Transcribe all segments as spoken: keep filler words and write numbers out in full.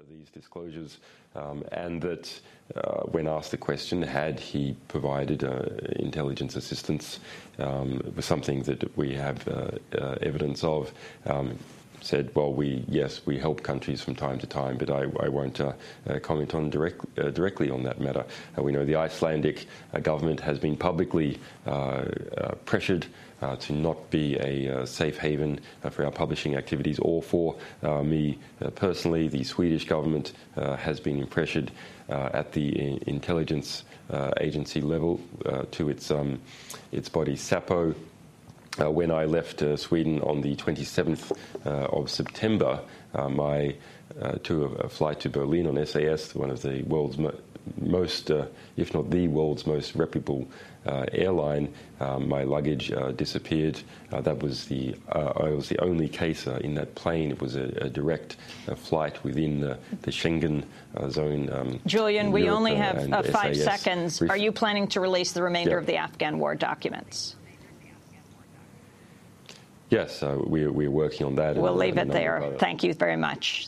these disclosures, um, and that uh, when asked the question, had he provided uh, intelligence assistance, um, it was something that we have uh, uh, evidence of. Um, said, well, we yes, we help countries from time to time, but I, I won't uh, uh, comment on direct, uh, directly on that matter. Uh, we know the Icelandic uh, government has been publicly uh, uh, pressured uh, to not be a uh, safe haven uh, for our publishing activities, or for uh, me uh, personally. The Swedish government uh, has been pressured uh, at the I- intelligence uh, agency level uh, to its um, its body SAPO. Uh, when I left uh, Sweden on the twenty-seventh uh, of September, uh, my uh, to a, a flight to Berlin on S A S, one of the world's mo- most, uh, if not the world's most reputable uh, airline, uh, my luggage uh, disappeared. Uh, that was the uh, I was the only case uh, in that plane. It was a, a direct uh, flight within the, the Schengen uh, zone. Um, Julian, we Europe, only uh, have uh, five S A S. seconds. Are you planning to release the remainder yeah. of the Afghan war documents? Yes, uh, we're, we're working on that. We'll leave it there. Thank you very much.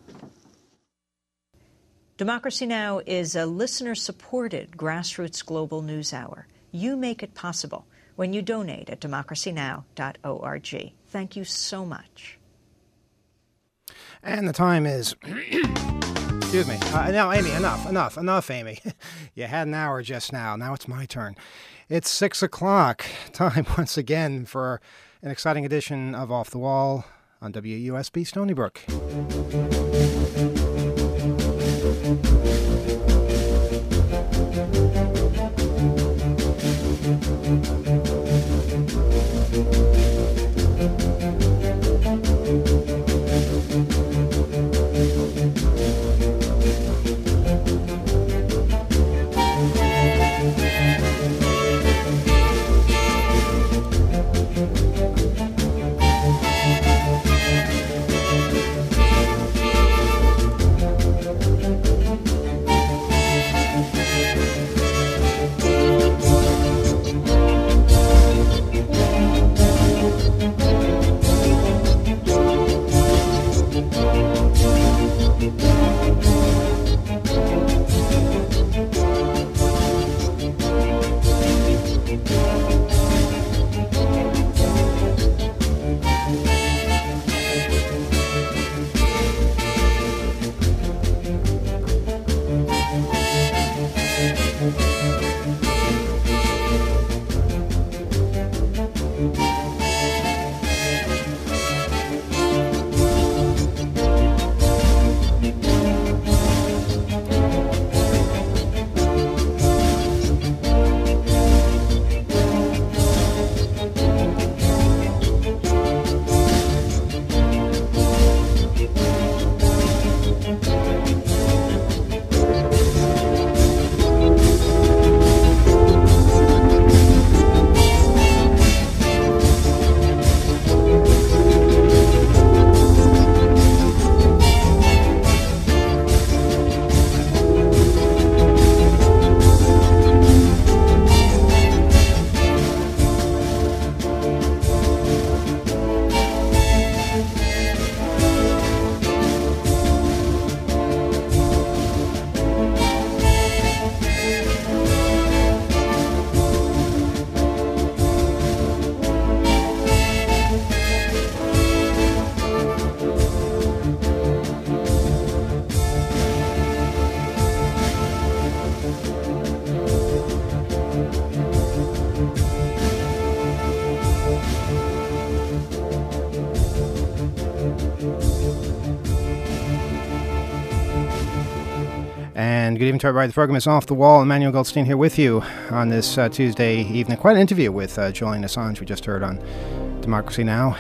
Democracy Now! Is a listener-supported grassroots global news hour. You make it possible when you donate at democracy now dot org. Thank you so much. And the time is... Excuse me. Uh, now, Amy, enough, enough, enough, Amy. You had an hour just now. Now it's my turn. It's six o'clock. Time once again for an exciting edition of Off the Wall on W U S B Stony Brook. And good evening to everybody. The program is Off the Wall. Emmanuel Goldstein here with you on this uh, Tuesday evening. Quite an interview with uh, Julian Assange we just heard on Democracy Now!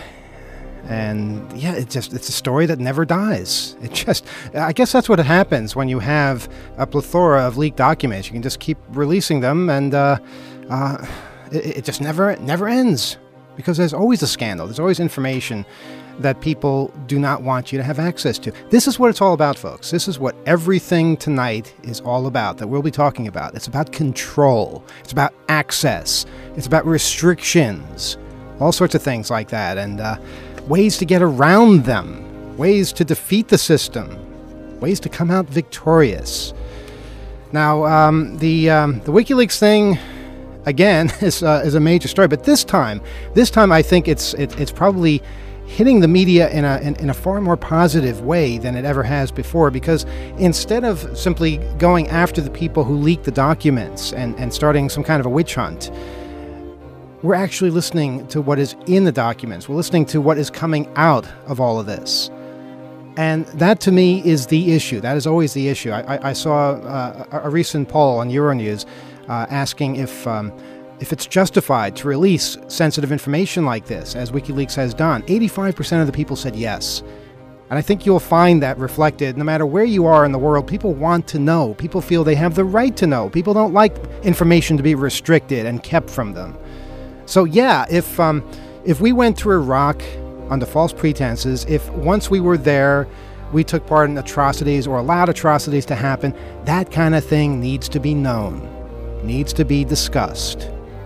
And yeah, it just it's a story that never dies. It just, I guess that's what happens when you have a plethora of leaked documents. You can just keep releasing them, and uh, uh, it, it just never never ends, because there's always a scandal. There's always information that people do not want you to have access to. This is what it's all about, folks. This is what everything tonight is all about, that we'll be talking about. It's about control. It's about access. It's about restrictions. All sorts of things like that. And uh, ways to get around them. Ways to defeat the system. ways to come out victorious. Now, um, the um, the WikiLeaks thing, again, is uh, is a major story. But this time, this time, I think it's it, it's probably hitting the media in a in, in a far more positive way than it ever has before. Because instead of simply going after the people who leaked the documents and, and starting some kind of a witch hunt, we're actually listening to what is in the documents. We're listening to what is coming out of all of this. And that, to me, is the issue. That is always the issue. I, I, I saw uh, a, a recent poll on Euronews uh, asking if um, if it's justified to release sensitive information like this, as WikiLeaks has done. eighty-five percent of the people said yes. And I think you'll find that reflected no matter where you are in the world. People want to know. People feel they have the right to know. People don't like information to be restricted and kept from them. So yeah, if um, if we went to Iraq under false pretenses, if once we were there, we took part in atrocities or allowed atrocities to happen, that kind of thing needs to be known, needs to be discussed.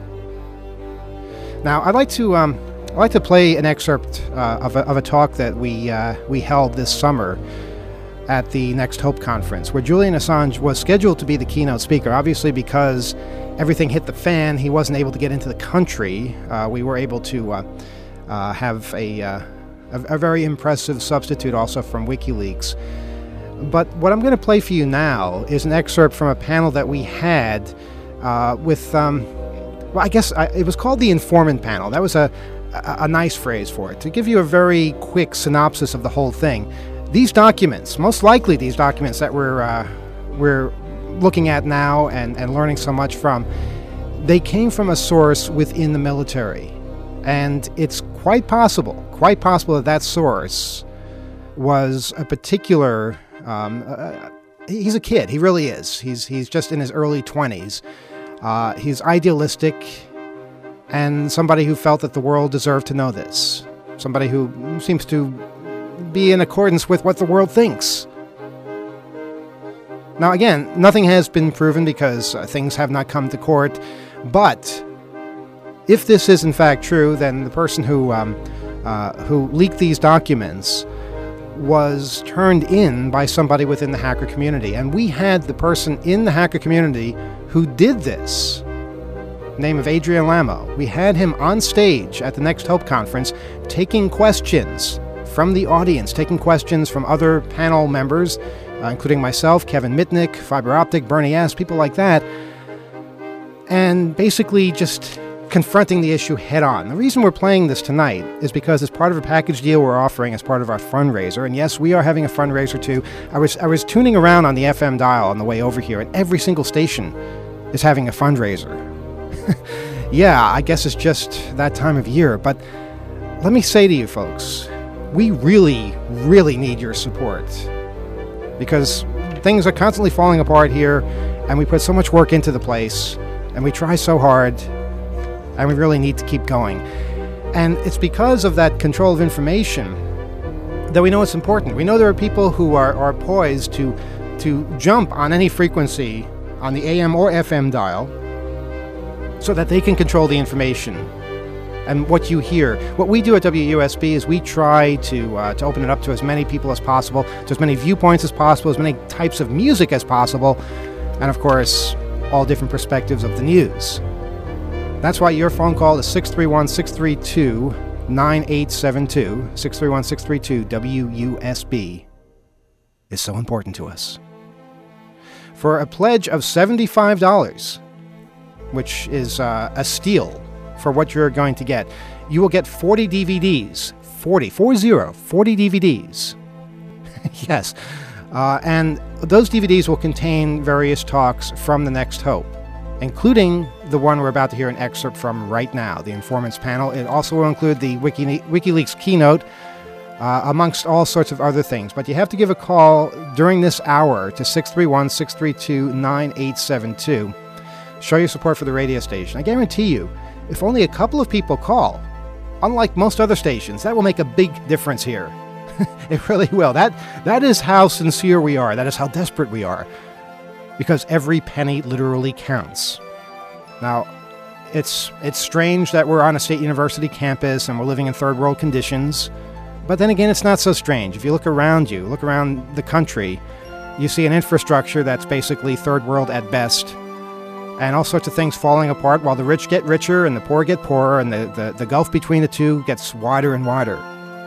Now, I'd like to um, I'd like to play an excerpt uh, of, a, of a talk that we uh, we held this summer at the Next Hope conference, where Julian Assange was scheduled to be the keynote speaker. Obviously, because everything hit the fan, he wasn't able to get into the country. Uh, we were able to uh, uh, have a, uh, a a very impressive substitute also from WikiLeaks. But what I'm going to play for you now is an excerpt from a panel that we had uh, with, um, well, I guess I, it was called the Informant Panel. That was a, a, a nice phrase for it. To give you a very quick synopsis of the whole thing, these documents, most likely these documents that we're, uh, we're looking at now and, and learning so much from, they came from a source within the military. And it's quite possible, quite possible that that source was a particular, um, uh, he's a kid, he really is. He's, he's just in his early twenties. Uh, he's idealistic and somebody who felt that the world deserved to know this. Somebody who seems to be in accordance with what the world thinks. Now, again, nothing has been proven because uh, things have not come to court, but if this is in fact true, then the person who um, uh, who leaked these documents was turned in by somebody within the hacker community. And we had the person in the hacker community who did this, name of Adrian Lamo. We had him on stage at the Next Hope conference taking questions from the audience, taking questions from other panel members, uh, including myself, Kevin Mitnick, Fiber Optic, Bernie S., people like that, and basically just confronting the issue head on. The reason we're playing this tonight is because it's part of a package deal we're offering as part of our fundraiser. And yes, we are having a fundraiser too. I was I was tuning around on the F M dial on the way over here, and every single station is having a fundraiser. Yeah, I guess it's just that time of year. But let me say to you folks, we really, really need your support, because things are constantly falling apart here, and we put so much work into the place, and we try so hard, and we really need to keep going. And it's because of that control of information that we know it's important. We know there are people who are, are poised to, to jump on any frequency on the A M or F M dial so that they can control the information and what you hear. What we do at W U S B is we try to, uh, to open it up to as many people as possible, to as many viewpoints as possible, as many types of music as possible, and of course, all different perspectives of the news. That's why your phone call is six three one, six three two, nine eight seven two, six three one, six three two, W U S B, is so important to us. For a pledge of seventy-five dollars, which is uh, a steal for what you're going to get, you will get forty D V Ds. forty, four zero, forty D V Ds. Yes. Uh, and those D V Ds will contain various talks from the Next Hope, including the one we're about to hear an excerpt from right now, the Informants Panel. It also will include the Wiki, WikiLeaks keynote, uh, amongst all sorts of other things. But you have to give a call during this hour to six three one, six three two, nine eight seven two. Show your support for the radio station. I guarantee you, if only a couple of people call, unlike most other stations, that will make a big difference here. It really will. That that is how sincere we are. That is how desperate we are. Because every penny literally counts. Now, it's it's strange that we're on a state university campus and we're living in third world conditions. But then again, it's not so strange. If you look around you, look around the country, You see an infrastructure that's basically third world at best, and all sorts of things falling apart while the rich get richer and the poor get poorer, and the, the, the gulf between the two gets wider and wider.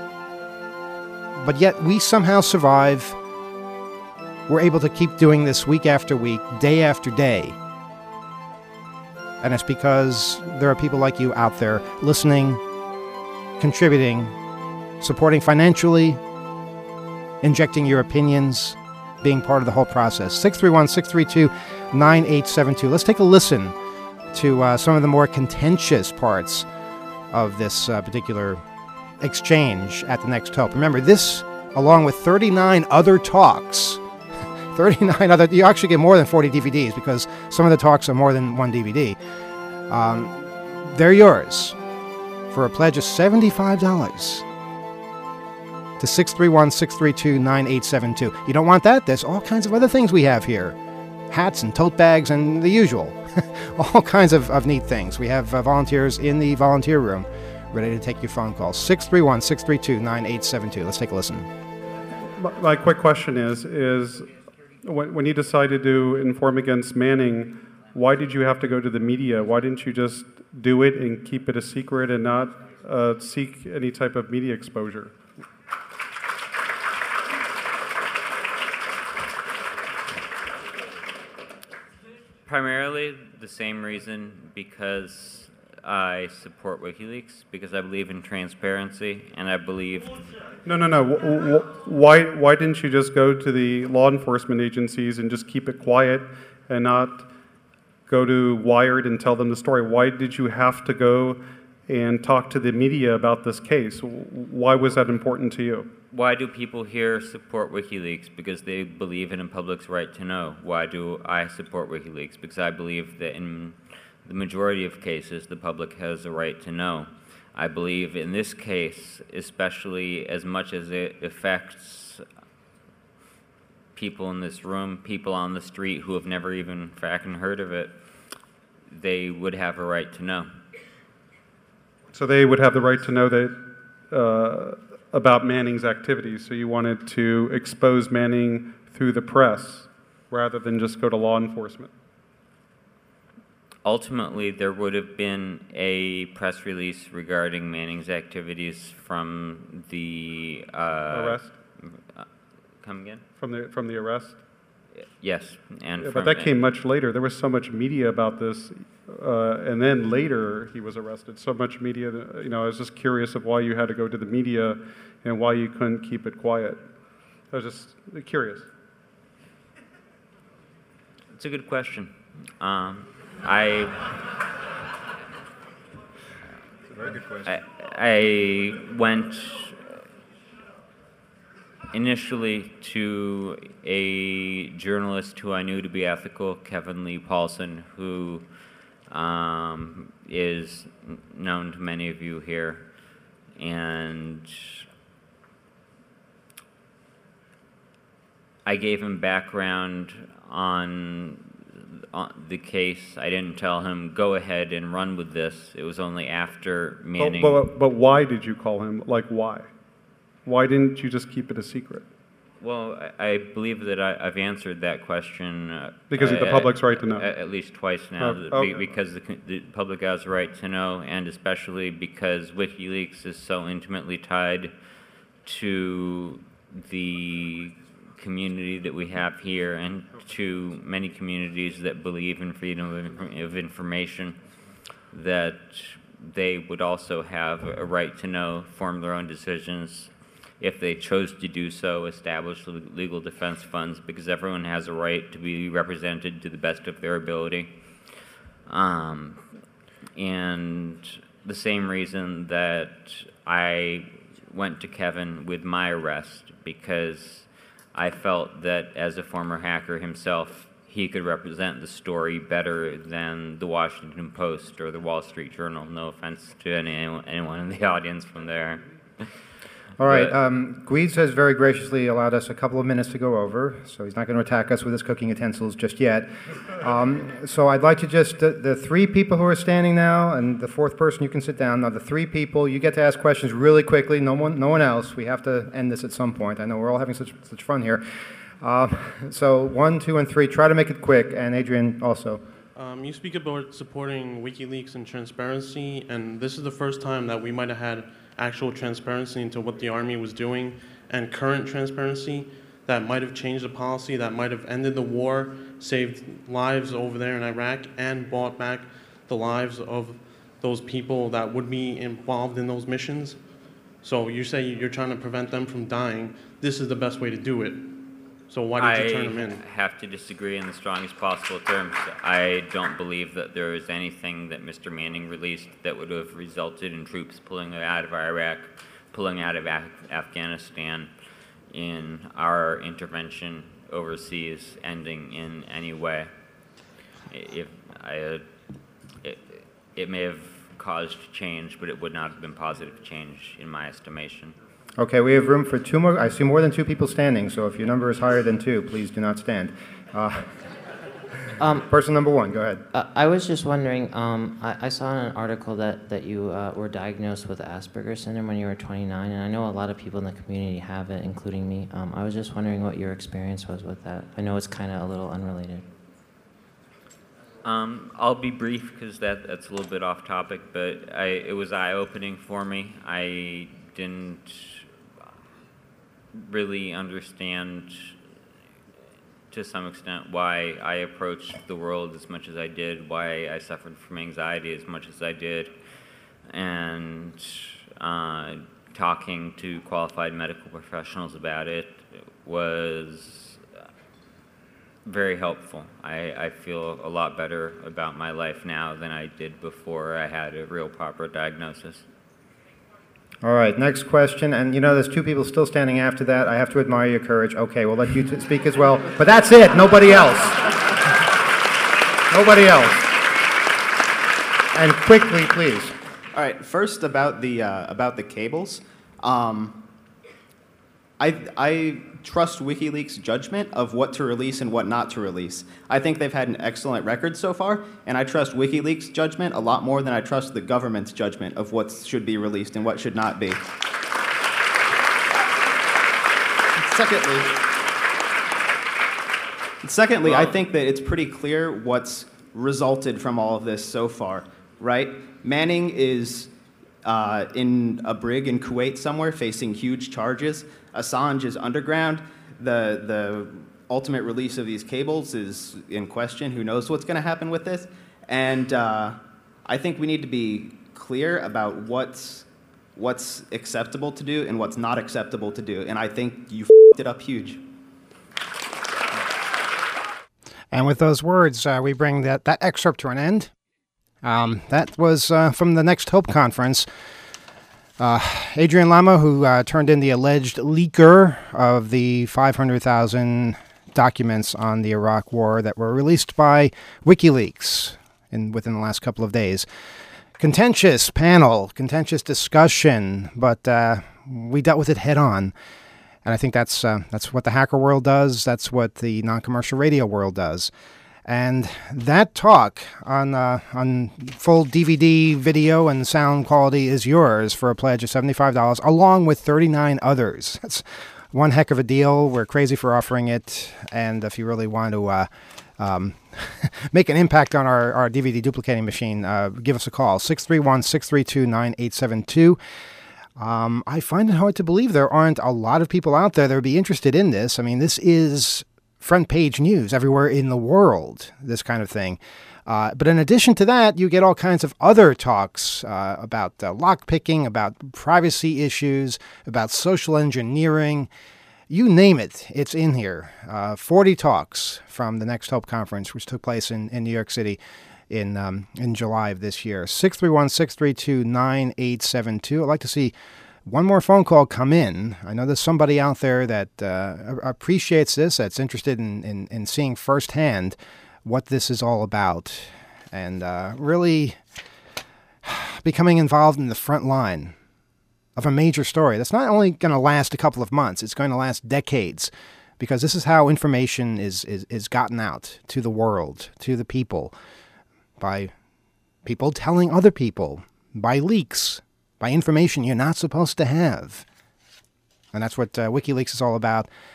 But yet we somehow survive. We're able to keep doing this week after week, day after day. And it's because there are people like you out there listening, contributing, supporting financially, injecting your opinions, being part of the whole process. six three one, six three two, nine eight seven two. Let's take a listen to uh, some of the more contentious parts of this uh, particular exchange at the Next Hope. Remember, this, along with thirty-nine other talks, thirty-nine other, you actually get more than forty D V Ds because some of the talks are more than one D V D. Um, they're yours for a pledge of seventy-five dollars to six three one, six three two, nine eight seven two. You don't want that? There's all kinds of other things we have here. Hats and tote bags and the usual. All kinds of, of neat things. We have uh, volunteers in the volunteer room ready to take your phone calls. six three one, six three two, nine eight seven two. Let's take a listen. My quick question is, is when, when you decided to inform against Manning, why did you have to go to the media? Why didn't you just do it and keep it a secret and not uh, seek any type of media exposure? Primarily the same reason, because I support WikiLeaks, because I believe in transparency, and I believe... No, no, no. Why, why didn't you just go to the law enforcement agencies and just keep it quiet and not go to Wired and tell them the story? Why did you have to go and talk to the media about this case? Why was that important to you? Why do people here support WikiLeaks? Because they believe in a public's right to know. Why do I support WikiLeaks? Because I believe that in the majority of cases, the public has a right to know. I believe in this case, especially as much as it affects people in this room, people on the street who have never even fucking heard of it, they would have a right to know. So they would have the right to know that uh, about Manning's activities, so you wanted to expose Manning through the press rather than just go to law enforcement? Ultimately, there would have been a press release regarding Manning's activities from the... Uh, arrest? Uh, come again? From the, from the arrest? Yes. and yeah, from, But that came much later. There was so much media about this, uh, and then later he was arrested. So much media, that, you know, I was just curious of why you had to go to the media and why you couldn't keep it quiet. I was just curious. It's a good question. Um, I... It's a very good question. I, I went initially to a journalist who I knew to be ethical, Kevin Lee Paulson, who um, is known to many of you here, and I gave him background on, on the case. I didn't tell him, go ahead and run with this. It was only after Manning... But, but, but why did you call him? Like, why? Why didn't you just keep it a secret? Well, I, I believe that I, I've answered that question. Uh, because of the public's right to know. At, at least twice now. Oh, okay. Because the, the public has a right to know, and especially because WikiLeaks is so intimately tied to the community that we have here and to many communities that believe in freedom of, of information, that they would also have a right to know, form their own decisions, if they chose to do so, establish legal defense funds, because everyone has a right to be represented to the best of their ability. Um, and the same reason that I went to Kevin with my arrest, because I felt that as a former hacker himself, he could represent the story better than the Washington Post or the Wall Street Journal. No offense to any, anyone in the audience from there. All right. Um, Gweeds has very graciously allowed us a couple of minutes to go over, so he's not going to attack us with his cooking utensils just yet. Um, so I'd like to just, the, the three people who are standing now, and the fourth person, you can sit down. Now, the three people, you get to ask questions really quickly. No one, no one else. We have to end this at some point. I know we're all having such such fun here. Uh, so one, two, and three. Try to make it quick, and Adrian also. Um, you speak about supporting WikiLeaks and transparency, and this is the first time that we might have had actual transparency into what the Army was doing, and current transparency that might have changed the policy, that might have ended the war, saved lives over there in Iraq, and brought back the lives of those people that would be involved in those missions. So you say you're trying to prevent them from dying. This is the best way to do it. So why did you turn them in? I have to disagree in the strongest possible terms. I don't believe that there is anything that Mister Manning released that would have resulted in troops pulling out of Iraq, pulling out of Af- Afghanistan, in our intervention overseas ending in any way. If I, it, it may have caused change, but it would not have been positive change in my estimation. Okay, we have room for two more. I see more than two people standing, so if your number is higher than two, please do not stand. Uh, um, person number one, go ahead. Uh, I was just wondering, um, I, I saw in an article that, that you uh, were diagnosed with Asperger's syndrome when you were twenty-nine, and I know a lot of people in the community have it, including me. Um, I was just wondering what your experience was with that. I know it's kind of a little unrelated. Um, I'll be brief because that, that's a little bit off topic, but I, it was eye-opening for me. I didn't really understand to some extent why I approached the world as much as I did, why I suffered from anxiety as much as I did, and uh, talking to qualified medical professionals about it was very helpful. I, I feel a lot better about my life now than I did before I had a real proper diagnosis. All right, next question. And you know, there's two people still standing after that. I have to admire your courage. Okay, we'll let you t- speak as well. But that's it. Nobody else. Nobody else. And quickly, please. All right. First, about the uh, about the cables. Um, I I trust WikiLeaks' judgment of what to release and what not to release. I think they've had an excellent record so far, and I trust WikiLeaks' judgment a lot more than I trust the government's judgment of what should be released and what should not be. Secondly, secondly, I think that it's pretty clear what's resulted from all of this so far, right? Manning is uh, in a brig in Kuwait somewhere facing huge charges. Assange is underground. The the ultimate release of these cables is in question. Who knows what's going to happen with this? And uh, I think we need to be clear about what's what's acceptable to do and what's not acceptable to do. And I think you f***ed it up huge. And with those words, uh, we bring that, that excerpt to an end. Um, that was uh, from the Next Hope Conference. Uh, Adrian Lama, who uh, turned in the alleged leaker of the five hundred thousand documents on the Iraq War that were released by WikiLeaks in within the last couple of days. Contentious panel, contentious discussion, but uh, we dealt with it head on. And I think that's uh, that's what the hacker world does. That's what the non-commercial radio world does. And that talk on uh, on full D V D, video, and sound quality is yours for a pledge of seventy-five dollars, along with thirty-nine others. That's one heck of a deal. We're crazy for offering it. And if you really want to uh, um, make an impact on our, our D V D duplicating machine, uh, give us a call, six three one, six three two, nine eight seven two. Um, I find it hard to believe there aren't a lot of people out there that would be interested in this. I mean, this is front page news everywhere in the world, this kind of thing. Uh, but in addition to that, you get all kinds of other talks uh, about uh, lockpicking, about privacy issues, about social engineering. You name it, it's in here. Uh, forty talks from the Next Hope Conference, which took place in, in New York City in um, in July of this year. six three one, six three two, nine eight seven two. I'd like to see one more phone call come in. I know there's somebody out there that uh, appreciates this, that's interested in, in, in seeing firsthand what this is all about, and uh, really becoming involved in the front line of a major story that's not only going to last a couple of months, it's going to last decades, because this is how information is, is, is gotten out to the world, to the people, by people telling other people, by leaks, by information you're not supposed to have. And that's what uh, WikiLeaks is all about.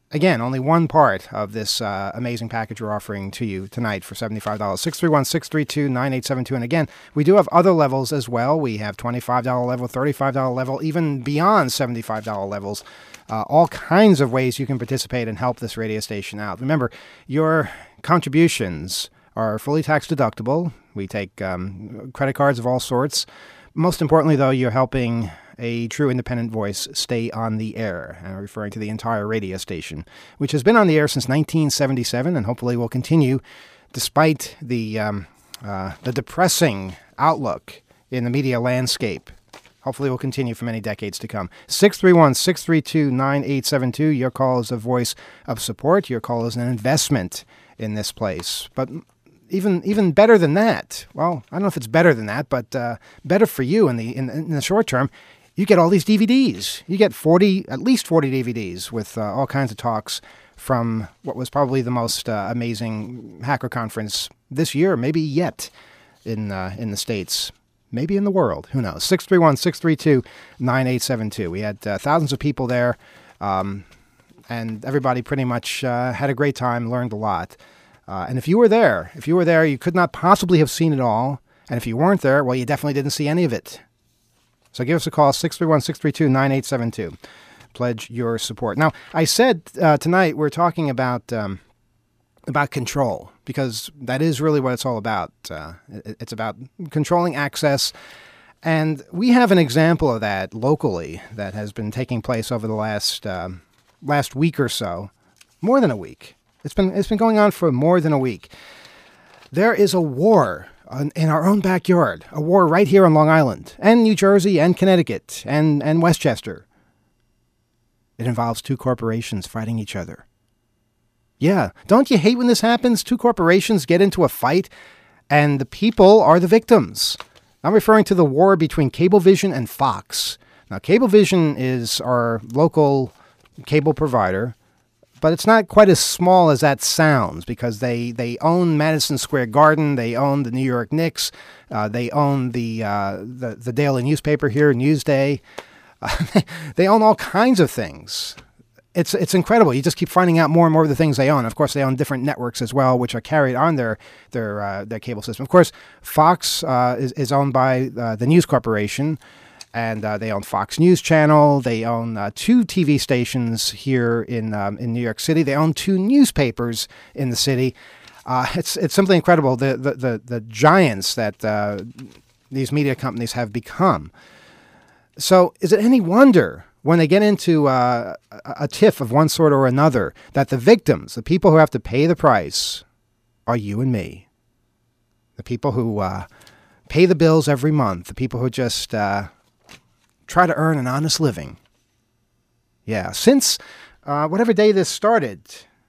Again, only one part of this uh, amazing package we're offering to you tonight for seventy-five dollars. six three one, six three two, nine eight seven two. And again, we do have other levels as well. We have twenty-five dollars level, thirty-five dollars level, even beyond seventy-five dollars levels. Uh, all kinds of ways you can participate and help this radio station out. Remember, your contributions are fully tax deductible. We take um, credit cards of all sorts. Most importantly, though, you're helping a true independent voice stay on the air. I'm referring to the entire radio station, which has been on the air since nineteen seventy-seven and hopefully will continue despite the um, uh, the depressing outlook in the media landscape. Hopefully will continue for many decades to come. six three one, six three two, nine eight seven two. Your call is a voice of support. Your call is an investment in this place. But even even better than that, well, I don't know if it's better than that, but uh, better for you in the in, in the short term, you get all these D V Ds. You get forty, at least forty D V Ds with uh, all kinds of talks from what was probably the most uh, amazing hacker conference this year, maybe yet in uh, in the States. Maybe in the world. Who knows? six three one, six three two, nine eight seven two. We had uh, thousands of people there, um, and everybody pretty much uh, had a great time, learned a lot. Uh, and if you were there, if you were there, you could not possibly have seen it all. And if you weren't there, well, you definitely didn't see any of it. So give us a call, six three one, six three two, nine eight seven two. Pledge your support. Now, I said uh, tonight we're talking about... Um, about control, because that is really what it's all about. Uh, it's about controlling access. And we have an example of that locally that has been taking place over the last um, last week or so. More than a week. It's been it's been going on for more than a week. There is a war on, in our own backyard, a war right here on Long Island, and New Jersey, and Connecticut, and, and Westchester. It involves two corporations fighting each other. Yeah, don't you hate when this happens? Two corporations get into a fight, and the people are the victims. I'm referring to the war between Cablevision and Fox. Now, Cablevision is our local cable provider, but it's not quite as small as that sounds, because they, they own Madison Square Garden, they own the New York Knicks, uh, they own the, uh, the the daily newspaper here, Newsday. Uh, they own all kinds of things. It's it's incredible. You just keep finding out more and more of the things they own. Of course, they own different networks as well, which are carried on their their uh, their cable system. Of course, Fox uh, is, is owned by uh, the News Corporation, and uh, they own Fox News Channel. They own uh, two T V stations here in um, in New York City. They own two newspapers in the city. Uh, it's it's simply incredible the the the, the giants that uh, these media companies have become. So, is it any wonder, when they get into uh, a tiff of one sort or another, that the victims, the people who have to pay the price, are you and me? The people who uh, pay the bills every month, the people who just uh, try to earn an honest living. Yeah, since uh, whatever day this started,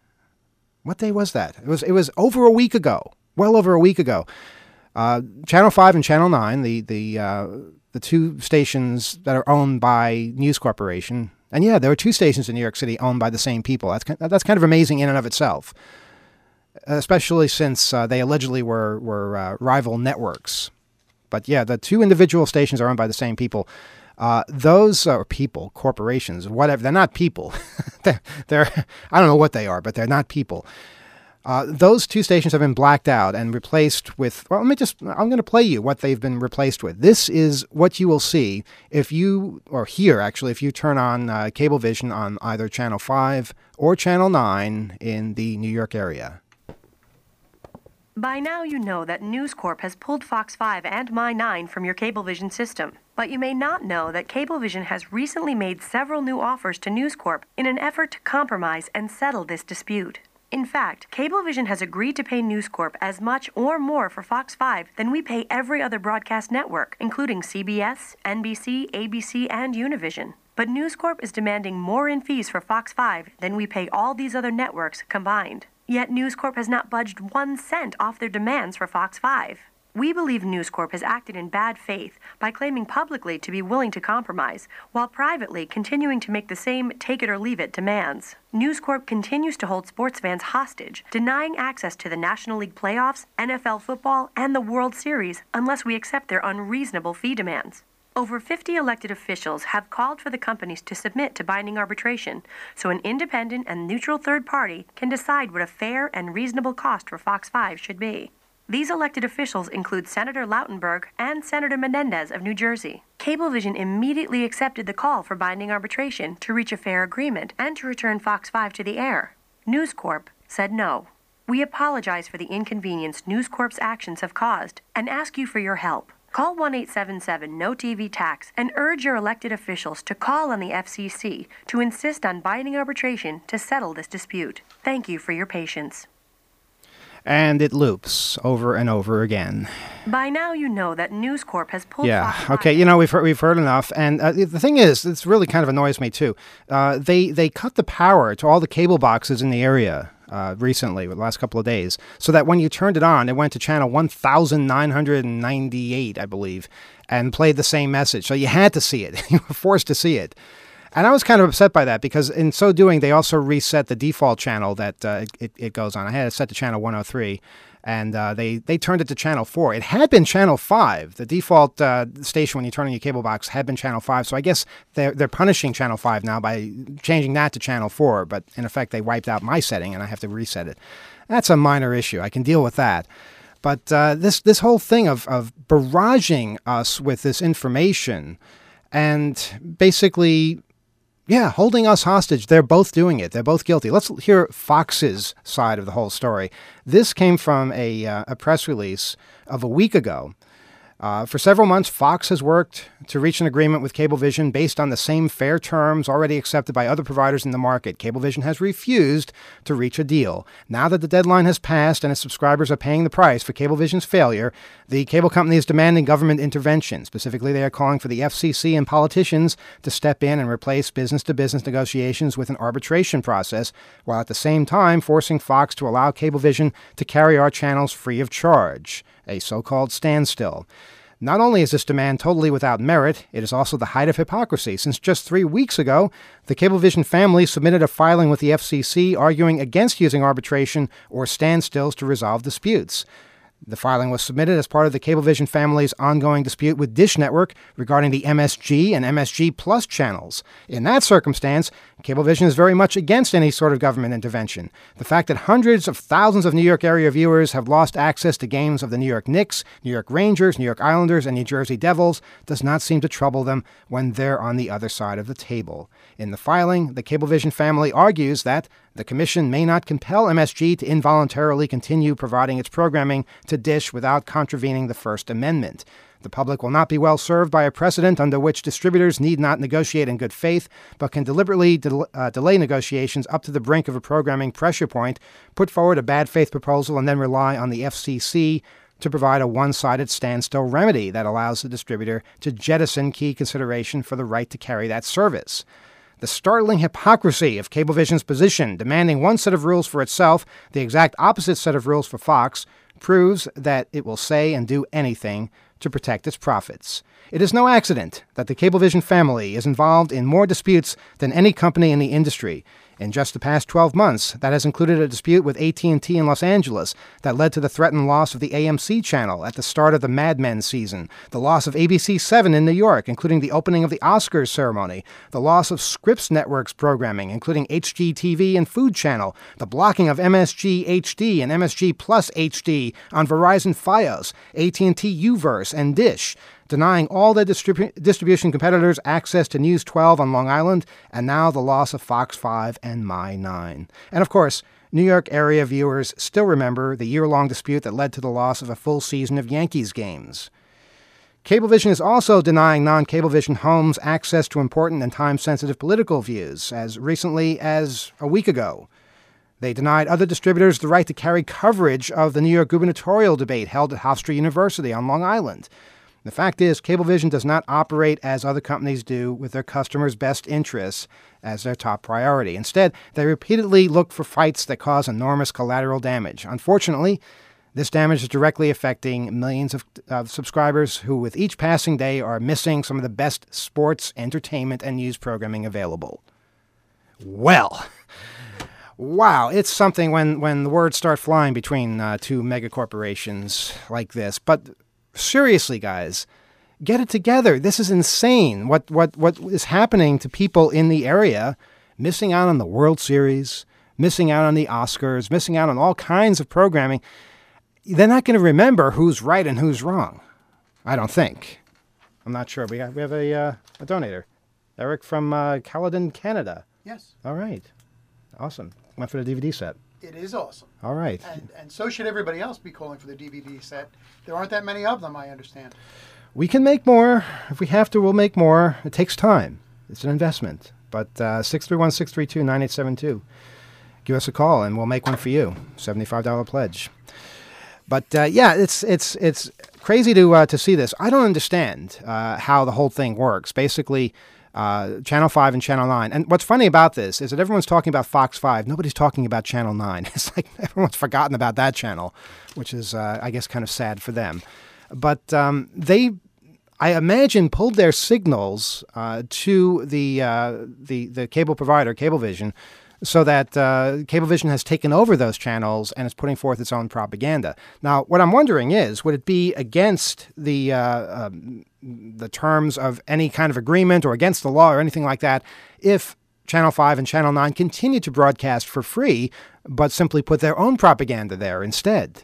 what day was that? It was it was over a week ago, well over a week ago. Uh, Channel five and Channel nine, the the uh, the two stations that are owned by News Corporation, and yeah, there are two stations in New York City owned by the same people. That's kind of, that's kind of amazing in and of itself, especially since uh, they allegedly were were uh, rival networks. But yeah, the two individual stations are owned by the same people. Uh, those are people, corporations, whatever. They're not people. they're, they're I don't know what they are, but they're not people. Uh, those two stations have been blacked out and replaced with, well, let me just, I'm going to play you what they've been replaced with. This is what you will see if you, or hear actually, if you turn on uh, Cablevision on either Channel five or Channel nine in the New York area. By now you know that News Corp has pulled Fox five and My nine from your Cablevision system. But you may not know that Cablevision has recently made several new offers to News Corp in an effort to compromise and settle this dispute. In fact, Cablevision has agreed to pay News Corp as much or more for Fox five than we pay every other broadcast network, including C B S, N B C, A B C, and Univision. But News Corp is demanding more in fees for Fox five than we pay all these other networks combined. Yet News Corp has not budged one cent off their demands for Fox five. We believe News Corp has acted in bad faith by claiming publicly to be willing to compromise, while privately continuing to make the same take-it-or-leave-it demands. News Corp continues to hold sports fans hostage, denying access to the National League playoffs, N F L football, and the World Series unless we accept their unreasonable fee demands. Over fifty elected officials have called for the companies to submit to binding arbitration so an independent and neutral third party can decide what a fair and reasonable cost for Fox five should be. These elected officials include Senator Lautenberg and Senator Menendez of New Jersey. Cablevision immediately accepted the call for binding arbitration to reach a fair agreement and to return Fox five to the air. News Corp said no. We apologize for the inconvenience News Corp's actions have caused and ask you for your help. Call one eight seven seven N O T V tax and urge your elected officials to call on the F C C to insist on binding arbitration to settle this dispute. Thank you for your patience. And it loops over and over again. By now you know that News Corp has pulled... Yeah, okay, you know, we've heard, we've heard enough. And uh, the thing is, this really kind of annoys me too. Uh, they, they cut the power to all the cable boxes in the area uh, recently, the last couple of days, so that when you turned it on, it went to channel one thousand nine hundred ninety-eight, I believe, and played the same message. So you had to see it. You were forced to see it. And I was kind of upset by that because in so doing, they also reset the default channel that uh, it, it goes on. I had it set to channel one oh three, and uh, they, they turned it to channel four. It had been channel five. The default uh, station when you turn on your cable box had been channel five. So I guess they're, they're punishing channel five now by changing that to channel four. But in effect, they wiped out my setting, and I have to reset it. That's a minor issue. I can deal with that. But uh, this, this whole thing of, of barraging us with this information and basically... Yeah, holding us hostage. They're both doing it. They're both guilty. Let's hear Fox's side of the whole story. This came from a, uh, a press release of a week ago. Uh, for several months, Fox has worked to reach an agreement with Cablevision based on the same fair terms already accepted by other providers in the market. Cablevision has refused to reach a deal. Now that the deadline has passed and its subscribers are paying the price for Cablevision's failure, the cable company is demanding government intervention. Specifically, they are calling for the F C C and politicians to step in and replace business-to-business negotiations with an arbitration process, while at the same time forcing Fox to allow Cablevision to carry our channels free of charge, a so-called standstill. Not only is this demand totally without merit, it is also the height of hypocrisy, since just three weeks ago, the Cablevision family submitted a filing with the F C C arguing against using arbitration or standstills to resolve disputes. The filing was submitted as part of the Cablevision family's ongoing dispute with Dish Network regarding the M S G and M S G Plus channels. In that circumstance, Cablevision is very much against any sort of government intervention. The fact that hundreds of thousands of New York area viewers have lost access to games of the New York Knicks, New York Rangers, New York Islanders, and New Jersey Devils does not seem to trouble them when they're on the other side of the table. In the filing, the Cablevision family argues that the Commission may not compel M S G to involuntarily continue providing its programming to Dish without contravening the First Amendment. The public will not be well served by a precedent under which distributors need not negotiate in good faith, but can deliberately del- uh, delay negotiations up to the brink of a programming pressure point, put forward a bad faith proposal, and then rely on the F C C to provide a one-sided standstill remedy that allows the distributor to jettison key consideration for the right to carry that service. The startling hypocrisy of Cablevision's position, demanding one set of rules for itself, the exact opposite set of rules for Fox, proves that it will say and do anything to protect its profits. It is no accident that the Cablevision family is involved in more disputes than any company in the industry. In just the past twelve months, that has included a dispute with A T and T in Los Angeles that led to the threatened loss of the A M C channel at the start of the Mad Men season, the loss of A B C seven in New York, including the opening of the Oscars ceremony, the loss of Scripps Network's programming, including H G T V and Food Channel, the blocking of M S G H D and M S G Plus H D on Verizon Fios, A T and T Uverse, and Dish, denying all their distribu- distribution competitors access to News twelve on Long Island, and now the loss of Fox five and My nine. And of course, New York area viewers still remember the year-long dispute that led to the loss of a full season of Yankees games. Cablevision is also denying non-Cablevision homes access to important and time-sensitive political views, as recently as a week ago. They denied other distributors the right to carry coverage of the New York gubernatorial debate held at Hofstra University on Long Island. The fact is, Cablevision does not operate as other companies do with their customers' best interests as their top priority. Instead, they repeatedly look for fights that cause enormous collateral damage. Unfortunately, this damage is directly affecting millions of, of subscribers who, with each passing day, are missing some of the best sports, entertainment, and news programming available. Well, wow, it's something when, when the words start flying between uh, two mega corporations like this. But seriously, guys, Get it together. This is insane. What what what is happening to people in the area, missing out on the World Series, missing out on the Oscars, missing out on all kinds of programming. They're not going to remember who's right and who's wrong. I don't think. I'm not sure. We have, we have a, uh, a donator. Eric from uh, Caledon, Canada. Yes. All right. Awesome. Went for the D V D set. It is awesome. All right. And, and so should everybody else be calling for the D V D set. There aren't that many of them, I understand. We can make more. If we have to, we'll make more. It takes time. It's an investment. But uh, six three one, six three two, nine eight seven two. Give us a call, and we'll make one for you. seventy-five dollars pledge. But uh, yeah, it's it's it's crazy to uh, to see this. I don't understand uh, how the whole thing works. Basically, uh, Channel five and Channel nine. And what's funny about this is that everyone's talking about Fox five. Nobody's talking about Channel nine. It's like everyone's forgotten about that channel, which is, uh, I guess, kind of sad for them. But um, they, I imagine, pulled their signals uh, to the uh, the the cable provider, Cablevision, so that uh, Cablevision has taken over those channels and is putting forth its own propaganda. Now, what I'm wondering is, would it be against the uh, um, the terms of any kind of agreement or against the law or anything like that if Channel five and Channel nine continue to broadcast for free, but simply put their own propaganda there instead?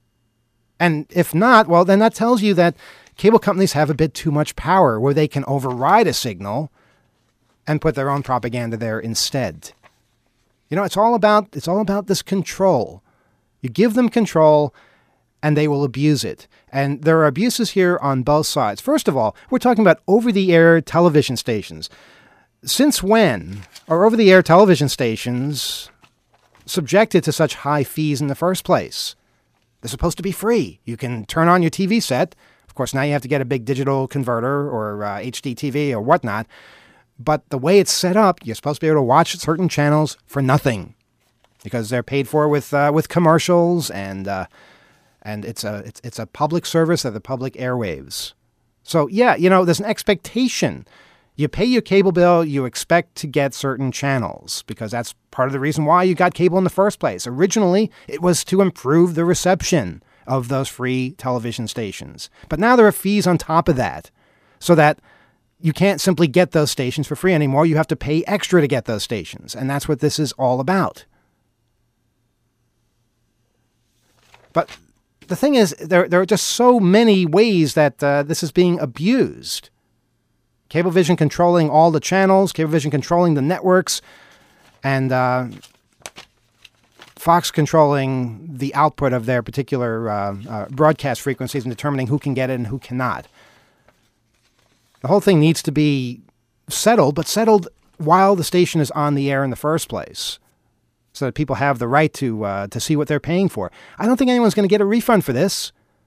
And if not, well, then that tells you that cable companies have a bit too much power where they can override a signal and put their own propaganda there instead. You know, it's all about it's all about this control. You give them control, and they will abuse it. And there are abuses here on both sides. First of all, we're talking about over-the-air television stations. Since when are over-the-air television stations subjected to such high fees in the first place? They're supposed to be free. You can turn on your T V set. Of course, now you have to get a big digital converter or uh, H D T V or whatnot. But the way it's set up, you're supposed to be able to watch certain channels for nothing because they're paid for with uh, with commercials, and uh, and it's a it's it's a public service of the public airwaves. So yeah, you know, there's an expectation. You pay your cable bill, you expect to get certain channels because that's part of the reason why you got cable in the first place. Originally, it was to improve the reception of those free television stations. But now there are fees on top of that, so that you can't simply get those stations for free anymore. You have to pay extra to get those stations. And that's what this is all about. But the thing is, there, there are just so many ways that uh, this is being abused. Cablevision controlling all the channels, Cablevision controlling the networks, and uh, Fox controlling the output of their particular uh, uh, broadcast frequencies and determining who can get it and who cannot. The whole thing needs to be settled, but settled while the station is on the air in the first place, so that people have the right to uh, to see what they're paying for. I don't think anyone's going to get a refund for this.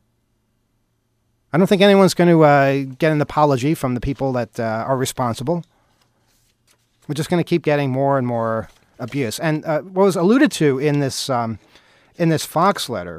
I don't think anyone's going to uh, get an apology from the people that uh, are responsible. We're just going to keep getting more and more abuse. And uh, what was alluded to in this um, in this Fox letter,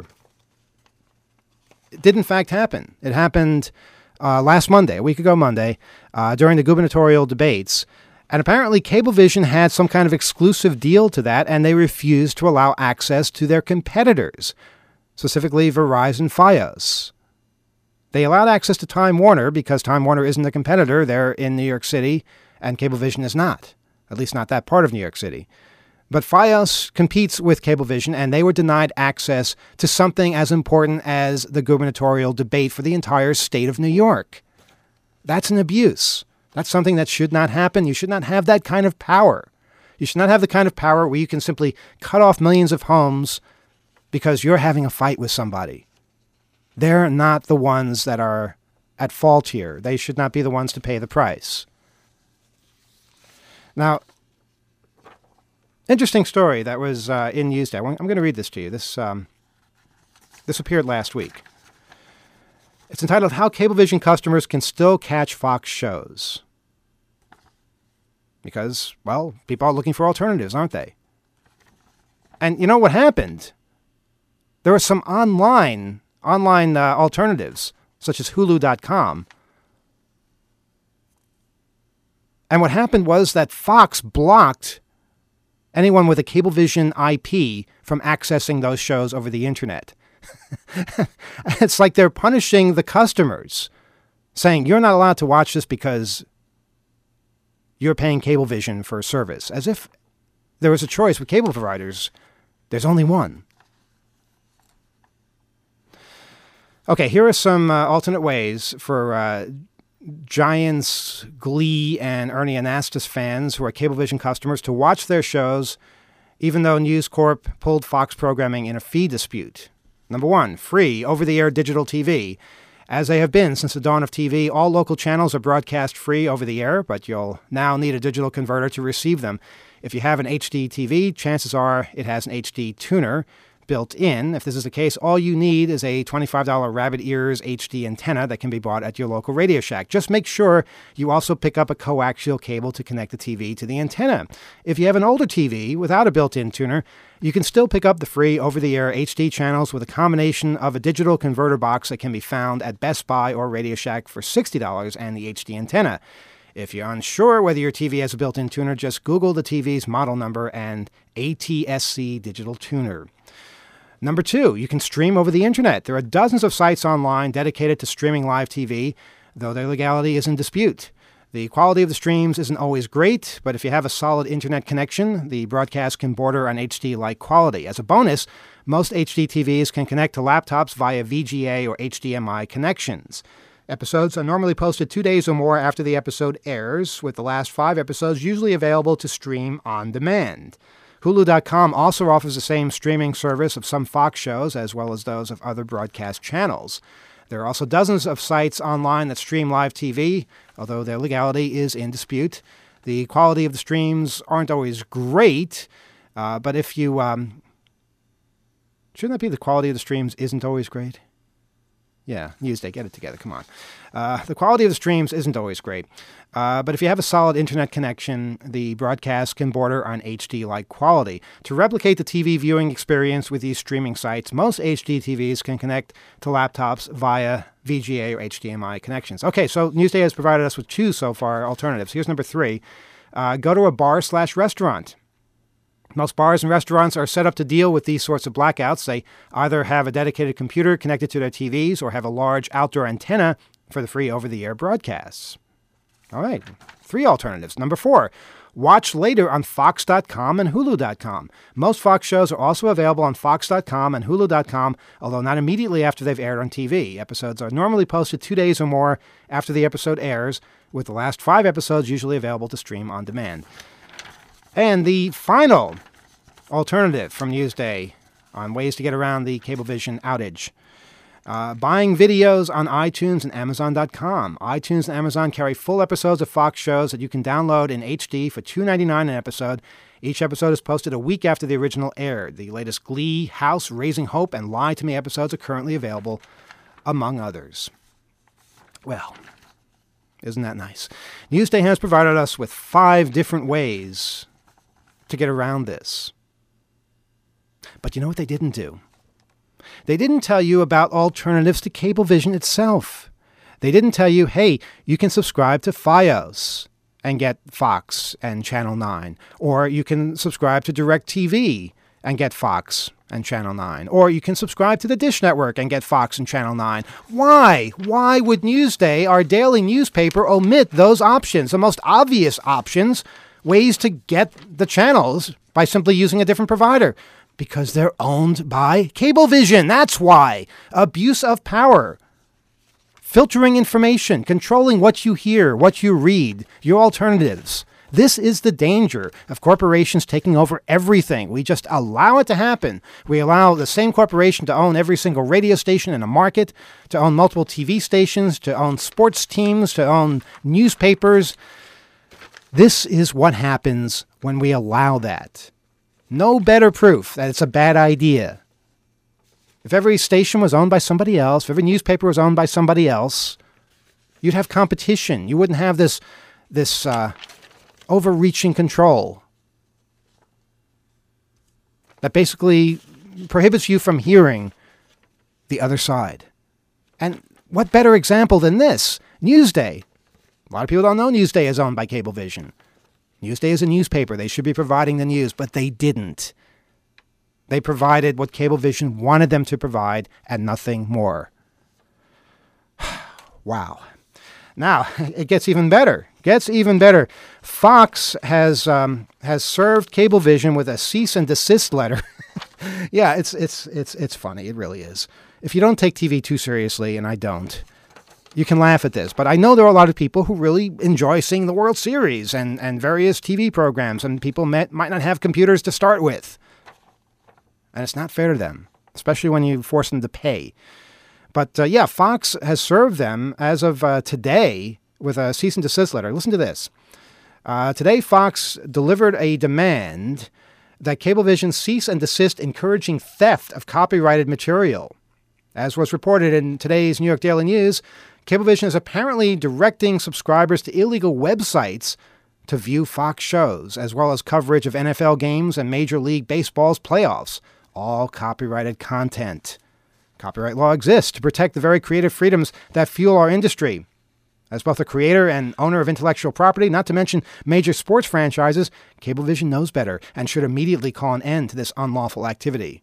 it did in fact happen. It happened Uh, last Monday, a week ago Monday, uh, during the gubernatorial debates. And apparently Cablevision had some kind of exclusive deal to that, and they refused to allow access to their competitors, specifically Verizon Fios. They allowed access to Time Warner because Time Warner isn't a competitor. They're in New York City, and Cablevision is not, at least not that part of New York City. But Fios competes with Cablevision, and they were denied access to something as important as the gubernatorial debate for the entire state of New York. That's an abuse. That's something that should not happen. You should not have that kind of power. You should not have the kind of power where you can simply cut off millions of homes because you're having a fight with somebody. They're not the ones that are at fault here. They should not be the ones to pay the price. Now, interesting story that was uh, in Newsday. I'm going to read this to you. This um, this appeared last week. It's entitled, How Cablevision Customers Can Still Catch Fox Shows. Because, well, people are looking for alternatives, aren't they? And you know what happened? There were some online, online uh, alternatives, such as Hulu dot com. And what happened was that Fox blocked anyone with a Cablevision I P from accessing those shows over the internet. It's like they're punishing the customers. saying you're not allowed to watch this because you're paying Cablevision for a service, as if there was a choice with cable providers. There's only one. Okay, here are some uh, alternate ways for uh, Giants, Glee, and Ernie Anastas fans who are Cablevision customers to watch their shows, even though News Corp pulled Fox programming in a fee dispute. Number one, free over-the-air digital T V. As they have been since the dawn of T V, all local channels are broadcast free over the air, but you'll now need a digital converter to receive them. If you have an H D T V, chances are it has an H D tuner built in. If this is the case, all you need is a twenty-five dollars Rabbit Ears H D antenna that can be bought at your local Radio Shack. Just make sure you also pick up a coaxial cable to connect the T V to the antenna. If you have an older T V without a built-in tuner, you can still pick up the free over-the-air H D channels with a combination of a digital converter box that can be found at Best Buy or Radio Shack for sixty dollars and the H D antenna. If you're unsure whether your T V has a built-in tuner, just Google the T V's model number and A T S C digital tuner. Number two, you can stream over the internet. There are dozens of sites online dedicated to streaming live T V, though their legality is in dispute. The quality of the streams isn't always great, but if you have a solid internet connection, the broadcast can border on H D-like quality. As a bonus, most H D T Vs can connect to laptops via V G A or H D M I connections. Episodes are normally posted two days or more after the episode airs, with the last five episodes usually available to stream on demand. Hulu dot com also offers the same streaming service of some Fox shows as well as those of other broadcast channels. There are also dozens of sites online that stream live T V, although their legality is in dispute. The quality of the streams aren't always great, uh, but if you... Um, shouldn't that be the quality of the streams isn't always great? Yeah, Newsday, get it together, come on. Uh, the quality of the streams isn't always great, uh, but if you have a solid internet connection, the broadcast can border on H D-like quality. To replicate the T V viewing experience with these streaming sites, most H D T Vs can connect to laptops via V G A or H D M I connections. Okay, so Newsday has provided us with two so far alternatives. Here's number three. Uh, go to a bar slash restaurant. Most bars and restaurants are set up to deal with these sorts of blackouts. They either have a dedicated computer connected to their T Vs or have a large outdoor antenna for the free over-the-air broadcasts. All right, three alternatives. Number four, watch later on Fox dot com and Hulu dot com. Most Fox shows are also available on Fox dot com and Hulu dot com, although not immediately after they've aired on T V. Episodes are normally posted two days or more after the episode airs, with the last five episodes usually available to stream on demand. And the final alternative from Newsday on ways to get around the Cablevision outage. Uh, buying videos on iTunes and Amazon dot com. iTunes and Amazon carry full episodes of Fox shows that you can download in H D for two dollars and ninety-nine cents an episode. Each episode is posted a week after the original aired. The latest Glee, House, Raising Hope, and Lie to Me episodes are currently available, among others. Well, isn't that nice? Newsday has provided us with five different ways to get around this. But you know what they didn't do? They didn't tell you about alternatives to Cablevision itself. They didn't tell you, hey, you can subscribe to Fios and get Fox and Channel nine. Or you can subscribe to DirecTV and get Fox and Channel nine. Or you can subscribe to the Dish Network and get Fox and Channel nine. Why? Why would Newsday, our daily newspaper, omit those options, the most obvious options, ways to get the channels by simply using a different provider? Because they're owned by Cablevision. That's why. Abuse of power. Filtering information. Controlling what you hear, what you read, your alternatives. This is the danger of corporations taking over everything. We just allow it to happen. We allow the same corporation to own every single radio station in a market, to own multiple T V stations, to own sports teams, to own newspapers. This is what happens when we allow that. No better proof that it's a bad idea. If every station was owned by somebody else, if every newspaper was owned by somebody else, you'd have competition. You wouldn't have this, this uh, overreaching control that basically prohibits you from hearing the other side. And what better example than this? Newsday. A lot of people don't know Newsday is owned by Cablevision. Newsday is a newspaper. They should be providing the news, but they didn't. They provided what Cablevision wanted them to provide and nothing more. Wow. Now, it gets even better. Gets even better. Fox has um, has served Cablevision with a cease and desist letter. Yeah, it's it's it's it's funny. It really is. If you don't take T V too seriously, and I don't, you can laugh at this. But I know there are a lot of people who really enjoy seeing the World Series and, and various T V programs, and people met, might not have computers to start with. And it's not fair to them, especially when you force them to pay. But uh, yeah, Fox has served them as of uh, today with a cease and desist letter. Listen to this. Uh, today, Fox delivered a demand that Cablevision cease and desist encouraging theft of copyrighted material. As was reported in today's New York Daily News, Cablevision is apparently directing subscribers to illegal websites to view Fox shows, as well as coverage of N F L games and Major League Baseball's playoffs, all copyrighted content. Copyright law exists to protect the very creative freedoms that fuel our industry. As both a creator and owner of intellectual property, not to mention major sports franchises, Cablevision knows better and should immediately call an end to this unlawful activity.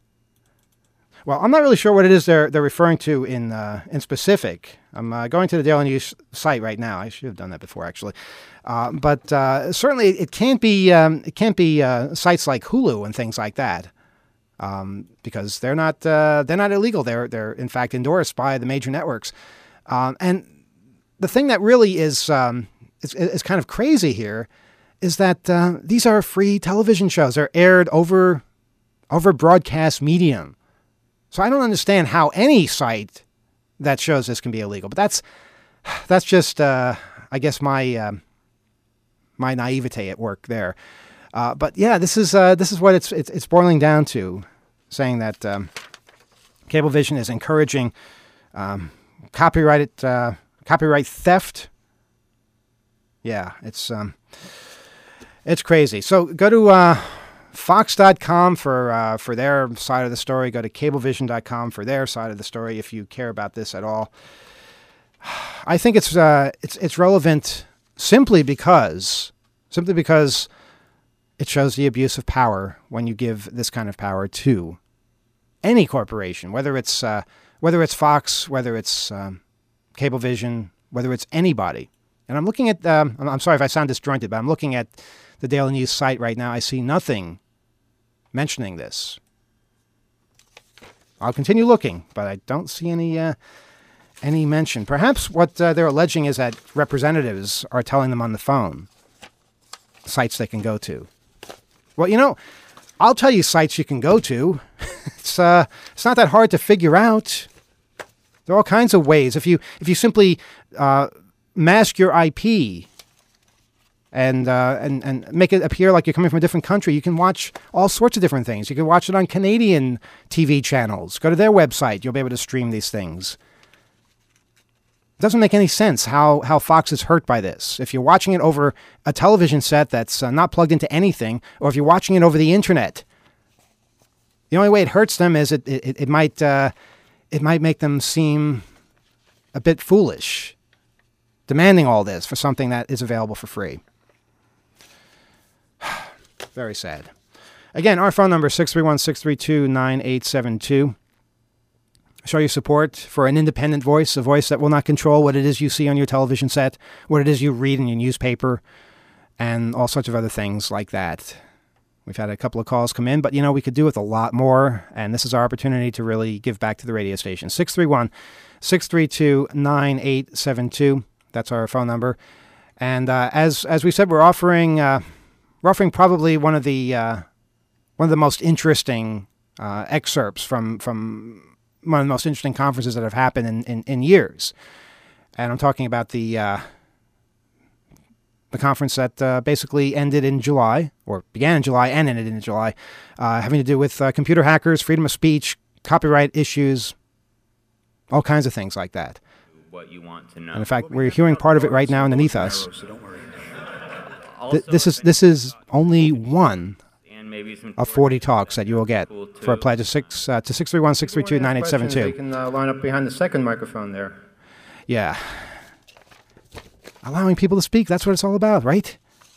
Well, I'm not really sure what it is they're they're referring to in uh, in specific. I'm uh, going to the Daily News site right now. I should have done that before, actually. Uh, but uh, certainly, it can't be um, it can't be uh, sites like Hulu and things like that, um, because they're not uh, they're not illegal. They're they're in fact endorsed by the major networks. Um, and the thing that really is um, is, is kind of crazy here is that uh, these are free television shows. They're aired over over broadcast medium. So I don't understand how any site that shows this can be illegal. But that's that's just, uh, I guess, my uh, my naivete at work there. Uh, but yeah, this is uh, this is what it's it's, it's boiling down to, saying that um, Cablevision is encouraging um, copyrighted uh, copyright theft. Yeah, it's um, it's crazy. So go to Uh, Fox dot com for uh, for their side of the story. Go to Cablevision dot com for their side of the story if you care about this at all. I think it's uh, it's it's relevant simply because simply because it shows the abuse of power when you give this kind of power to any corporation, whether it's uh, whether it's Fox, whether it's um, Cablevision, whether it's anybody. And I'm looking at um, I'm, I'm sorry if I sound disjointed, but I'm looking at the Daily News site right now. I see nothing mentioning this. I'll continue looking, but I don't see any uh, any mention. Perhaps what uh, they're alleging is that representatives are telling them on the phone sites they can go to. Well, you know, I'll tell you sites you can go to. it's uh, it's not that hard to figure out. There are all kinds of ways. If you if you simply uh, mask your I P and uh, and and make it appear like you're coming from a different country, you can watch all sorts of different things. You can watch it on Canadian T V channels. Go to their website. You'll be able to stream these things. It doesn't make any sense how, how Fox is hurt by this. If you're watching it over a television set that's uh, not plugged into anything, or if you're watching it over the internet, the only way it hurts them is it it, it might uh, it might make them seem a bit foolish, demanding all this for something that is available for free. Very sad. Again, our phone number is six three one, six three two, nine eight seven two. Show your support for an independent voice, a voice that will not control what it is you see on your television set, what it is you read in your newspaper, and all sorts of other things like that. We've had a couple of calls come in, but, you know, we could do with a lot more, and this is our opportunity to really give back to the radio station. six three one, six three two, nine eight seven two. That's our phone number. And uh, as as we said, we're offering... Uh, We're offering probably one of the uh, one of the most interesting uh, excerpts from from one of the most interesting conferences that have happened in, in, in years, and I'm talking about the uh, the conference that uh, basically ended in July, or began in July and ended in July, uh, having to do with uh, computer hackers, freedom of speech, copyright issues, all kinds of things like that. What you want to know. And in fact, we're hearing part of it right now underneath us. Th- this is this is only one of forty talks that you will get for a pledge of six uh, to six three one, six three two, nine eight seven two. You can uh, line up behind the second microphone there. Yeah, allowing people to speak. That's what it's all about, right?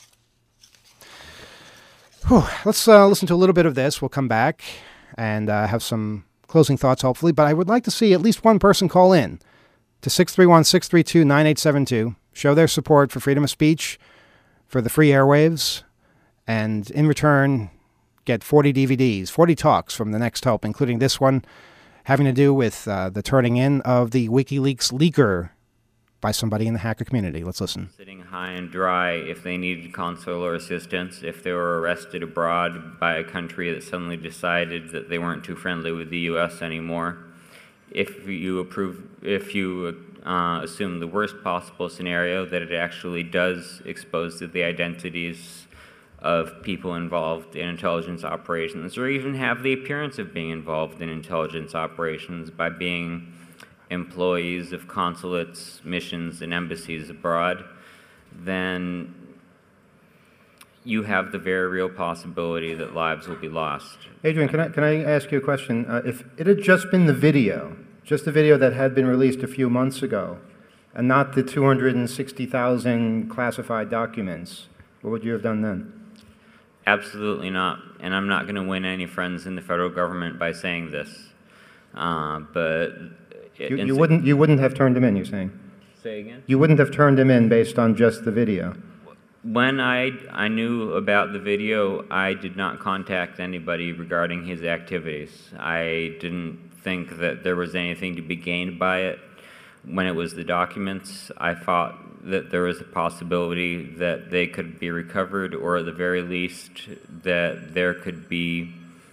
Whew. Let's uh, listen to a little bit of this. We'll come back and uh, have some closing thoughts, hopefully. But I would like to see at least one person call in to six three one, six three two, nine eight seven two. Show their support for freedom of speech, for the free airwaves, and in return, get forty D V Ds, forty talks from the Next Help, including this one having to do with uh, the turning in of the WikiLeaks leaker by somebody in the hacker community. Let's listen. Sitting high and dry if they needed consular assistance, if they were arrested abroad by a country that suddenly decided that they weren't too friendly with the U S anymore. If you approve, if you uh, assume the worst possible scenario, that it actually does expose to the identities of people involved in intelligence operations, or even have the appearance of being involved in intelligence operations by being employees of consulates, missions, and embassies abroad, then you have the very real possibility that lives will be lost. Adrian, can I, can I ask you a question? Uh, if it had just been the video, just the video that had been released a few months ago, and not the two hundred sixty thousand classified documents, what would you have done then? Absolutely not. And I'm not going to win any friends in the federal government by saying this. Uh, but you, you wouldn't you wouldn't have turned him in, you're saying? Say again? You wouldn't have turned him in based on just the video. When I, I knew about the video, I did not contact anybody regarding his activities. I didn't think that there was anything to be gained by it. When it was the documents, I thought that there was a possibility that they could be recovered, or at the very least that there could be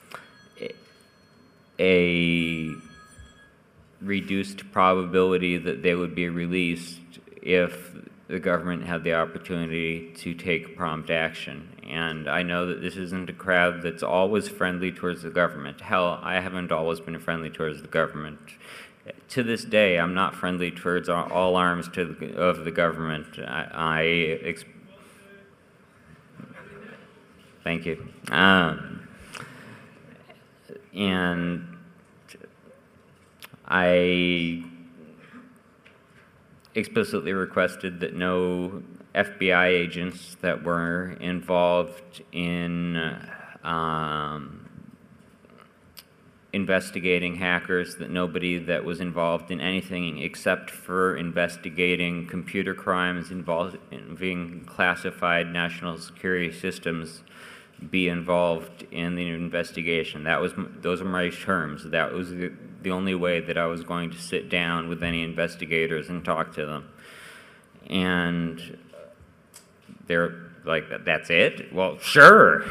a reduced probability that they would be released if the government had the opportunity to take prompt action. And I know that this isn't a crowd that's always friendly towards the government. Hell, I haven't always been friendly towards the government. To this day, I'm not friendly towards all arms to the, of the government. I, I ex thank you. Um, and I explicitly requested that no F B I agents that were involved in um, investigating hackers, that nobody that was involved in anything except for investigating computer crimes involving classified national security systems be involved in the investigation. That was, those are my terms. That was the, the only way that I was going to sit down with any investigators and talk to them. And they're like, that's it? Well, sure.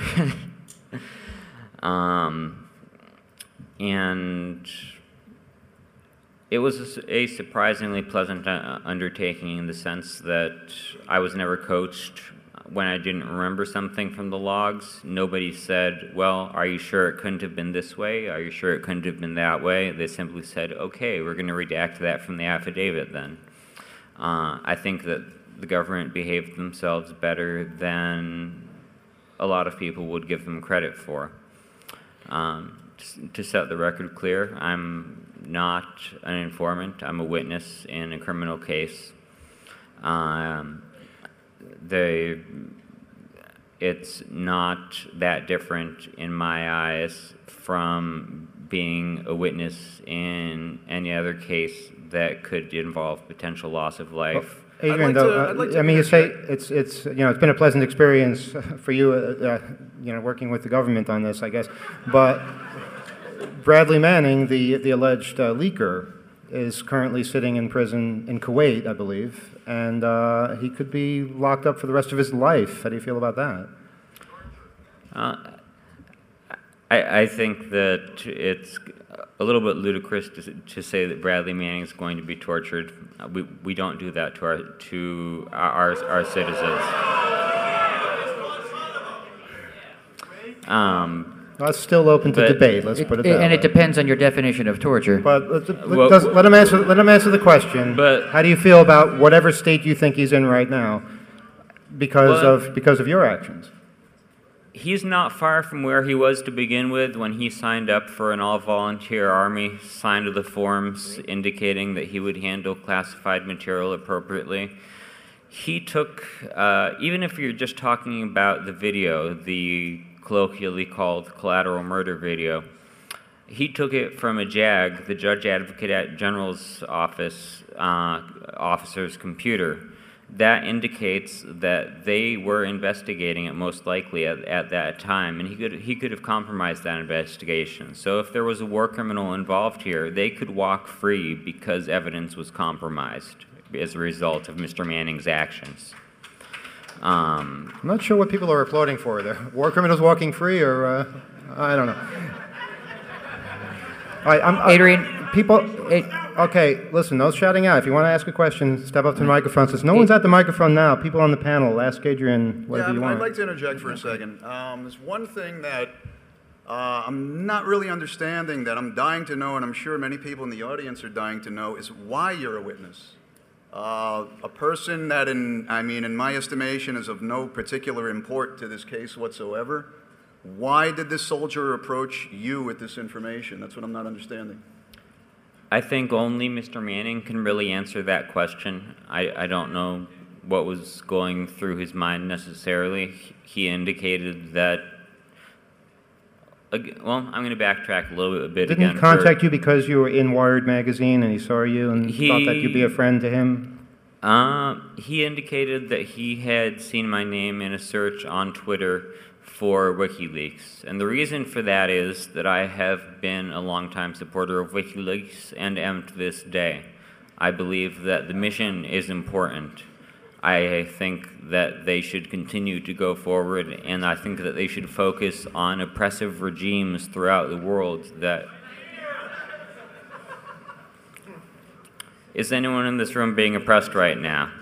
um, And it was a surprisingly pleasant undertaking in the sense that I was never coached when I didn't remember something from the logs. Nobody said, well, are you sure it couldn't have been this way? Are you sure it couldn't have been that way? They simply said, okay, we're going to redact that from the affidavit then. Uh, I think that the government behaved themselves better than a lot of people would give them credit for. Um, To set the record clear, I'm not an informant. I'm a witness in a criminal case. Um, they, it's not that different in my eyes from being a witness in any other case that could involve potential loss of life. Well, Adrian, like though, to, uh, like I mean, you say it's it's you know it's been a pleasant experience for you, uh, you know, working with the government on this, I guess. But Bradley Manning, the the alleged uh, leaker, is currently sitting in prison in Kuwait, I believe, and uh, he could be locked up for the rest of his life. How do you feel about that? Uh, I, I think that it's a little bit ludicrous to, to say that Bradley Manning is going to be tortured. We we don't do that to our to our our citizens. Um, That's still open to but debate. Let's it, put it that that way. And it depends on your definition of torture. But let's, let, well, does, let him answer. Let him answer the question. But how do you feel about whatever state you think he's in right now, because well, of because of your actions? He's not far from where he was to begin with when he signed up for an all-volunteer army, signed the forms indicating that he would handle classified material appropriately. He took, uh, even if you're just talking about the video, the colloquially called collateral murder video, he took it from a JAG, the Judge Advocate General's office, uh, officer's computer. That indicates that they were investigating it most likely at, at that time, and he could he could have compromised that investigation. So if there was a war criminal involved here, they could walk free because evidence was compromised as a result of Mister Manning's actions. Um, I'm not sure what people are applauding for there. War criminals walking free, or uh, I don't know. All right, I'm, I'm, Adrian, people. It, okay, listen. No shouting out. If you want to ask a question, step up to the microphone. Since no one's at the microphone now, people on the panel, ask Adrian whatever yeah, you want. I'd like to interject for a second. Um, there's one thing that uh, I'm not really understanding that I'm dying to know, and I'm sure many people in the audience are dying to know, is why you're a witness. Uh, a person that, in I mean, in my estimation, is of no particular import to this case whatsoever. Why did this soldier approach you with this information? That's what I'm not understanding. I think only Mister Manning can really answer that question. I, I don't know what was going through his mind necessarily. He indicated that, well, I'm going to backtrack a little bit Didn't again. he contact for, you because you were in Wired magazine and he saw you and he, thought that you'd be a friend to him? Uh, he indicated that he had seen my name in a search on Twitter for WikiLeaks. And the reason for that is that I have been a longtime supporter of WikiLeaks and am to this day. I believe that the mission is important. I think that they should continue to go forward, and I think that they should focus on oppressive regimes throughout the world that... Is anyone in this room being oppressed right now?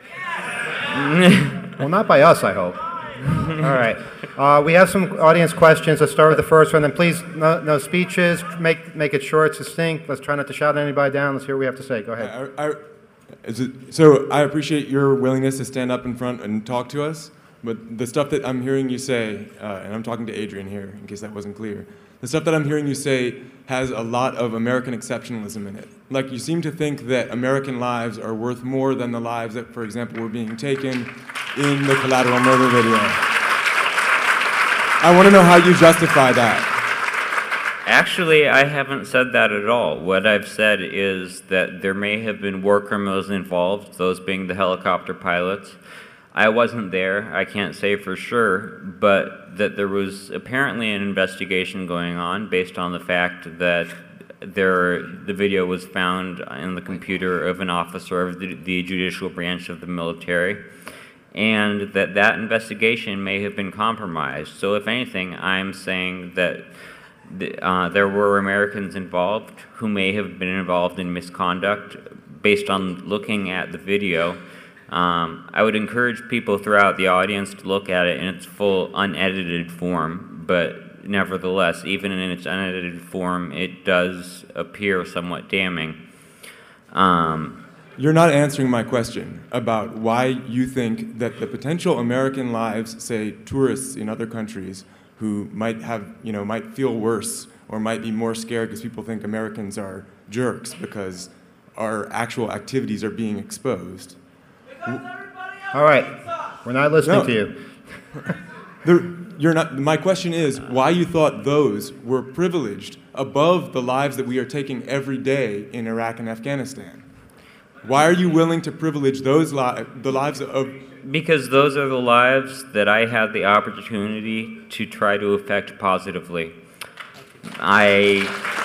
Well, not by us, I hope. All right. Uh, we have some audience questions. Let's start with the first one. Then please, no, no speeches. Make make it short, succinct. Let's try not to shout anybody down. Let's hear what we have to say. Go ahead. I, I, is it, so I appreciate your willingness to stand up in front and talk to us. But the stuff that I'm hearing you say, uh, and I'm talking to Adrian here, in case that wasn't clear, the stuff that I'm hearing you say has a lot of American exceptionalism in it. Like, you seem to think that American lives are worth more than the lives that, for example, were being taken in the Collateral Murder video. I want to know how you justify that. Actually, I haven't said that at all. What I've said is that there may have been war criminals involved, those being the helicopter pilots. I wasn't there, I can't say for sure, but that there was apparently an investigation going on based on the fact that there, the video was found in the computer of an officer of the, the judicial branch of the military, and that that investigation may have been compromised. So if anything, I'm saying that the, uh, there were Americans involved who may have been involved in misconduct based on looking at the video. Um, I would encourage people throughout the audience to look at it in its full unedited form, but nevertheless, even in its unedited form, it does appear somewhat damning. Um, You're not answering my question about why you think that the potential American lives, say tourists in other countries who might have, you know, might feel worse or might be more scared because people think Americans are jerks because our actual activities are being exposed. All right, we're not listening no. to you. There, you're not. My question is why you thought those were privileged above the lives that we are taking every day in Iraq and Afghanistan. Why are you willing to privilege those li- the lives of? Because those are the lives that I had the opportunity to try to affect positively. I.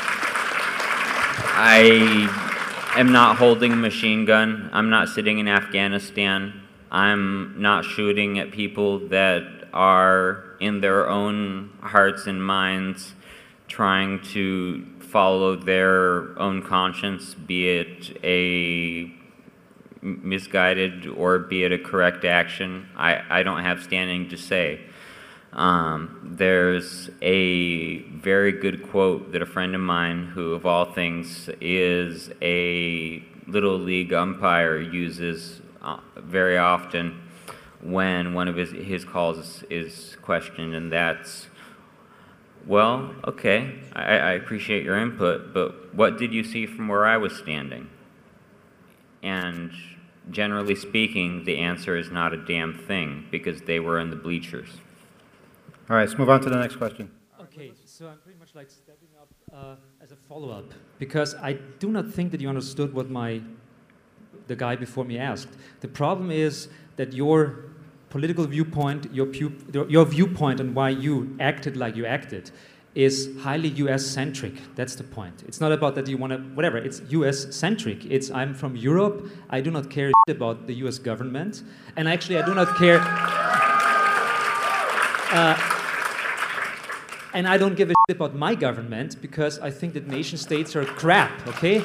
I. I'm not holding a machine gun. I'm not sitting in Afghanistan. I'm not shooting at people that are in their own hearts and minds trying to follow their own conscience, be it a misguided or be it a correct action. I, I don't have standing to say. Um, there's a very good quote that a friend of mine, who of all things is a Little League umpire, uses uh, very often when one of his, his calls is questioned, and that's, well, okay, I, I appreciate your input, but what did you see from where I was standing? And generally speaking, the answer is not a damn thing, because they were in the bleachers. All right, let's move on to the next question. Okay, so I'm pretty much like stepping up uh, as a follow-up, because I do not think that you understood what my the guy before me asked. The problem is that your political viewpoint, your, pu- your viewpoint on why you acted like you acted is highly U S-centric. That's the point. It's not about that you want to, whatever, it's U S-centric. It's, I'm from Europe, I do not care about the U S government, and actually I do not care, uh, and I don't give a shit about my government because I think that nation states are crap, okay?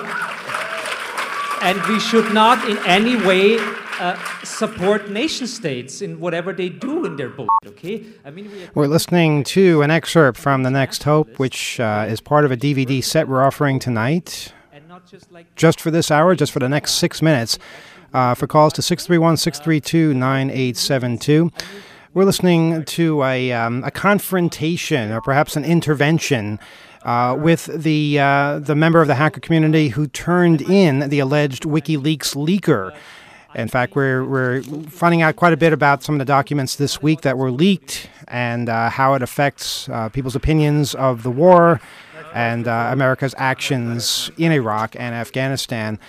And we should not in any way uh, support nation states in whatever they do in their bullshit, okay? I mean, we We're listening to an excerpt from The Next Hope, which uh, is part of a D V D set we're offering tonight. Just for this hour, just for the next six minutes, uh, for calls to six three one, six three two, nine eight seven two. We're listening to a, um, a confrontation, or perhaps an intervention, Uh, with the uh, the member of the hacker community who turned in the alleged WikiLeaks leaker. In fact, we're we're finding out quite a bit about some of the documents this week that were leaked and uh, how it affects uh, people's opinions of the war and uh, America's actions in Iraq and Afghanistan.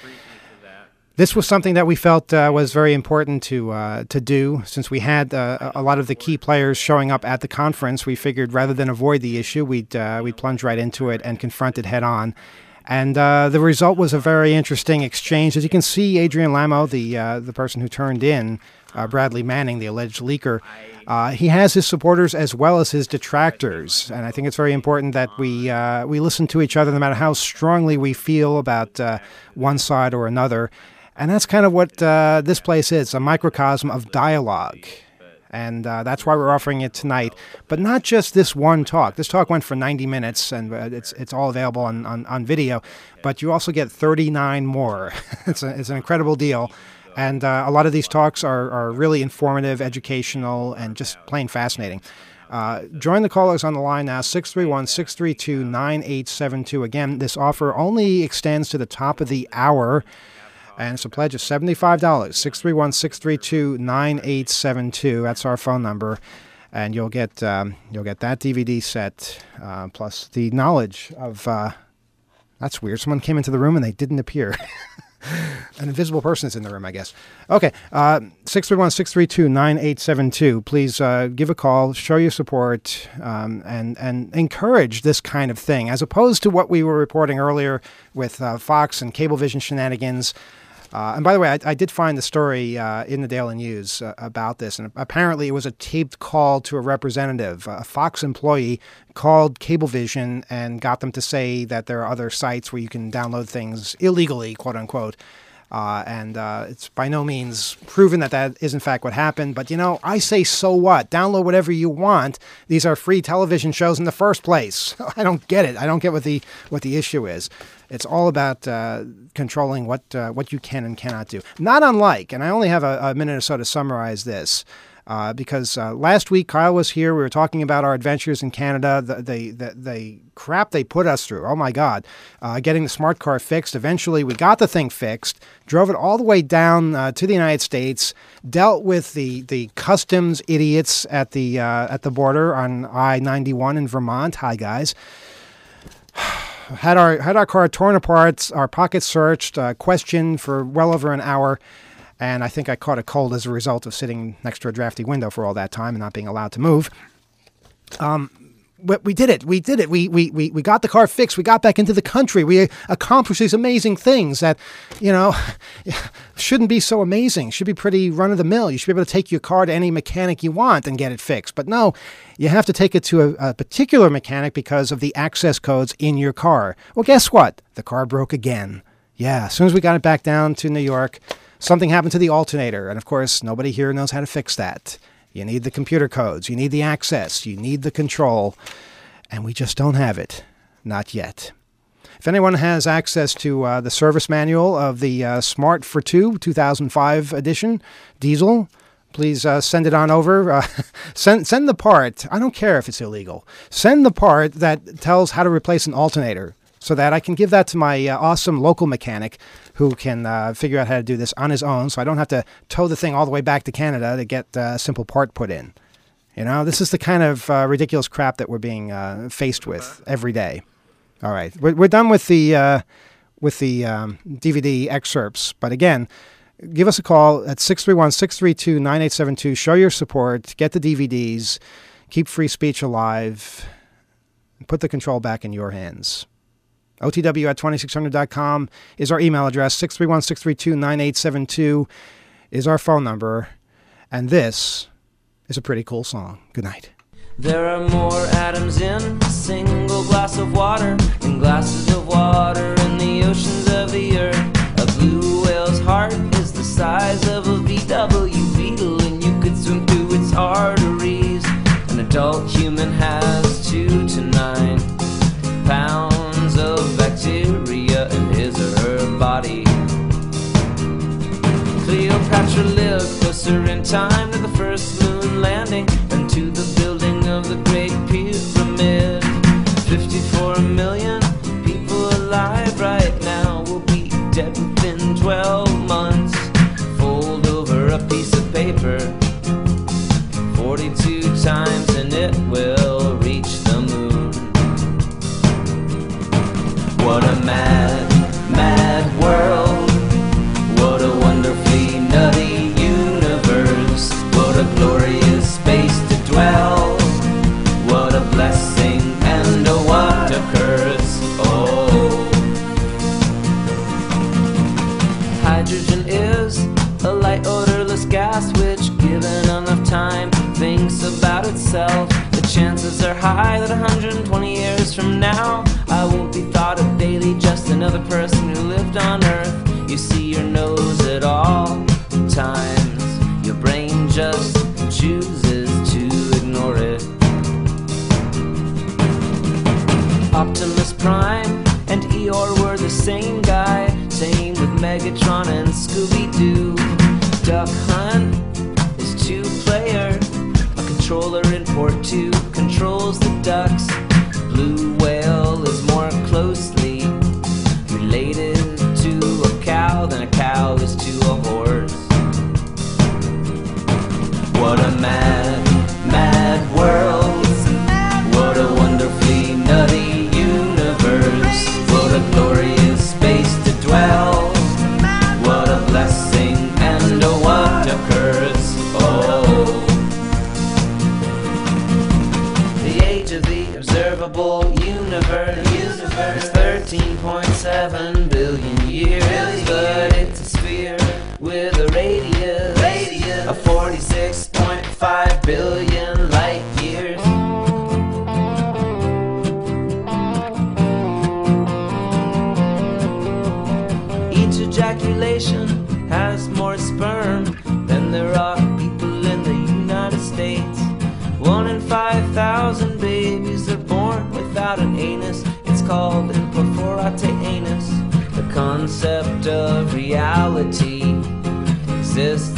This was something that we felt uh, was very important to uh, to do. Since we had uh, a lot of the key players showing up at the conference, we figured rather than avoid the issue, we'd uh, we'd plunge right into it and confront it head on. And uh, the result was a very interesting exchange. As you can see, Adrian Lamo, the uh, the person who turned in uh, Bradley Manning, the alleged leaker, uh, he has his supporters as well as his detractors. And I think it's very important that we uh, we listen to each other, no matter how strongly we feel about uh, one side or another. And that's kind of what uh, this place is, a microcosm of dialogue. And uh, that's why we're offering it tonight. But not just this one talk. This talk went for ninety minutes, and uh, it's it's all available on, on, on video. But you also get thirty-nine more. it's, a, it's an incredible deal. And uh, a lot of these talks are, are really informative, educational, and just plain fascinating. Uh, join the callers on the line now, six three one, six three two, nine eight seven two. Again, this offer only extends to the top of the hour. And it's a pledge of seventy-five dollars, six three one, six three two, nine eight seven two. That's our phone number. And you'll get um, you'll get that D V D set, uh, plus the knowledge of... Uh, that's weird. Someone came into the room and they didn't appear. An invisible person is in the room, I guess. Okay, uh, six three one, six three two, nine eight seven two. Please uh, give a call, show your support, um, and, and encourage this kind of thing, as opposed to what we were reporting earlier with uh, Fox and Cablevision shenanigans. Uh, and by the way, I, I did find the story uh, in the Daily News uh, about this, and apparently it was a taped call to a representative. A Fox employee called Cablevision and got them to say that there are other sites where you can download things illegally, quote unquote. Uh, and uh, it's by no means proven that that is in fact what happened. But, you know, I say, so what? Download whatever you want. These are free television shows in the first place. I don't get it. I don't get what the what the issue is. It's all about uh, controlling what uh, what you can and cannot do. Not unlike, and I only have a, a minute or so to summarize this, uh, because uh, last week Kyle was here. We were talking about our adventures in Canada, the the, the, the crap they put us through. Oh, my God. Uh, getting the smart car fixed. Eventually, we got the thing fixed, drove it all the way down uh, to the United States, dealt with the, the customs idiots at the, uh, at the border on I ninety-one in Vermont. Hi, guys. Had our had our car torn apart, our pockets searched, uh, questioned for well over an hour, and I think I caught a cold as a result of sitting next to a drafty window for all that time and not being allowed to move. Um, but we did it. We did it. We we we we got the car fixed. We got back into the country. We accomplished these amazing things that, you know, shouldn't be so amazing. Should be pretty run of the mill. You should be able to take your car to any mechanic you want and get it fixed. But no, you have to take it to a, a particular mechanic because of the access codes in your car. Well, guess what? The car broke again. Yeah, as soon as we got it back down to New York, something happened to the alternator. And of course, nobody here knows how to fix that. You need the computer codes. You need the access. You need the control. And we just don't have it. Not yet. If anyone has access to uh, the service manual of the uh, Smart for Two two thousand five edition diesel, please uh, send it on over. Uh, send send the part. I don't care if it's illegal. Send the part that tells how to replace an alternator so that I can give that to my uh, awesome local mechanic who can uh, figure out how to do this on his own, so I don't have to tow the thing all the way back to Canada to get uh, a simple part put in. You know, this is the kind of uh, ridiculous crap that we're being uh, faced with every day. All right. We're, we're done with the uh, with the um, D V D excerpts. But again, give us a call at six three one, six three two, nine eight seven two. Show your support. Get the D V Ds. Keep free speech alive. Put the control back in your hands. O T W at twenty-six hundred dot com is our email address. six three one, six three two, nine eight seven two is our phone number. And this is a pretty cool song. Good night. There are more atoms in a single glass of water than glasses of water in the oceans of the earth. A blue whale's heart is the size of a V W beetle, and you could swim through its arteries. An adult human has two to nine pounds of bacteria in his or her body. Cleopatra lived closer in time to the first moon landing than to the building of the Great Pyramid. fifty-four million people alive right now will be dead within twelve months. Fold over a piece of paper forty-two times and it will reach the moon. What a mad, mad world. What a wonderfully nutty universe. What a glorious space to dwell. What a blessing and a what a curse. Oh. Hydrogen is a light odorless gas which, given enough time, thinks about itself. The chances are high that one hundred twenty years from now I won't be thought of daily, just another person who lived on Earth. You see your nose at all times. Your brain just chooses to ignore it. Optimus Prime and Eeyore were the same guy. Same with Megatron and Scooby-Doo. Duck Hunt is two-player. A controller in port two controls the ducks. Blue Whale is more closely related to a cow than a cow is to a horse. What a mad, mad world. What a wonderfully nutty universe. What a glorious space to dwell. What a blessing and a what a curse. Oh. The age of the observable universe, universe is thirteen point seven billion years, but it's a sphere with a radius, radius of forty-six point five billion light years. Each ejaculation has more sperm than there are people in the United States. One in five thousand babies are born without an anus. It's called imperforate anus. The concept of reality exists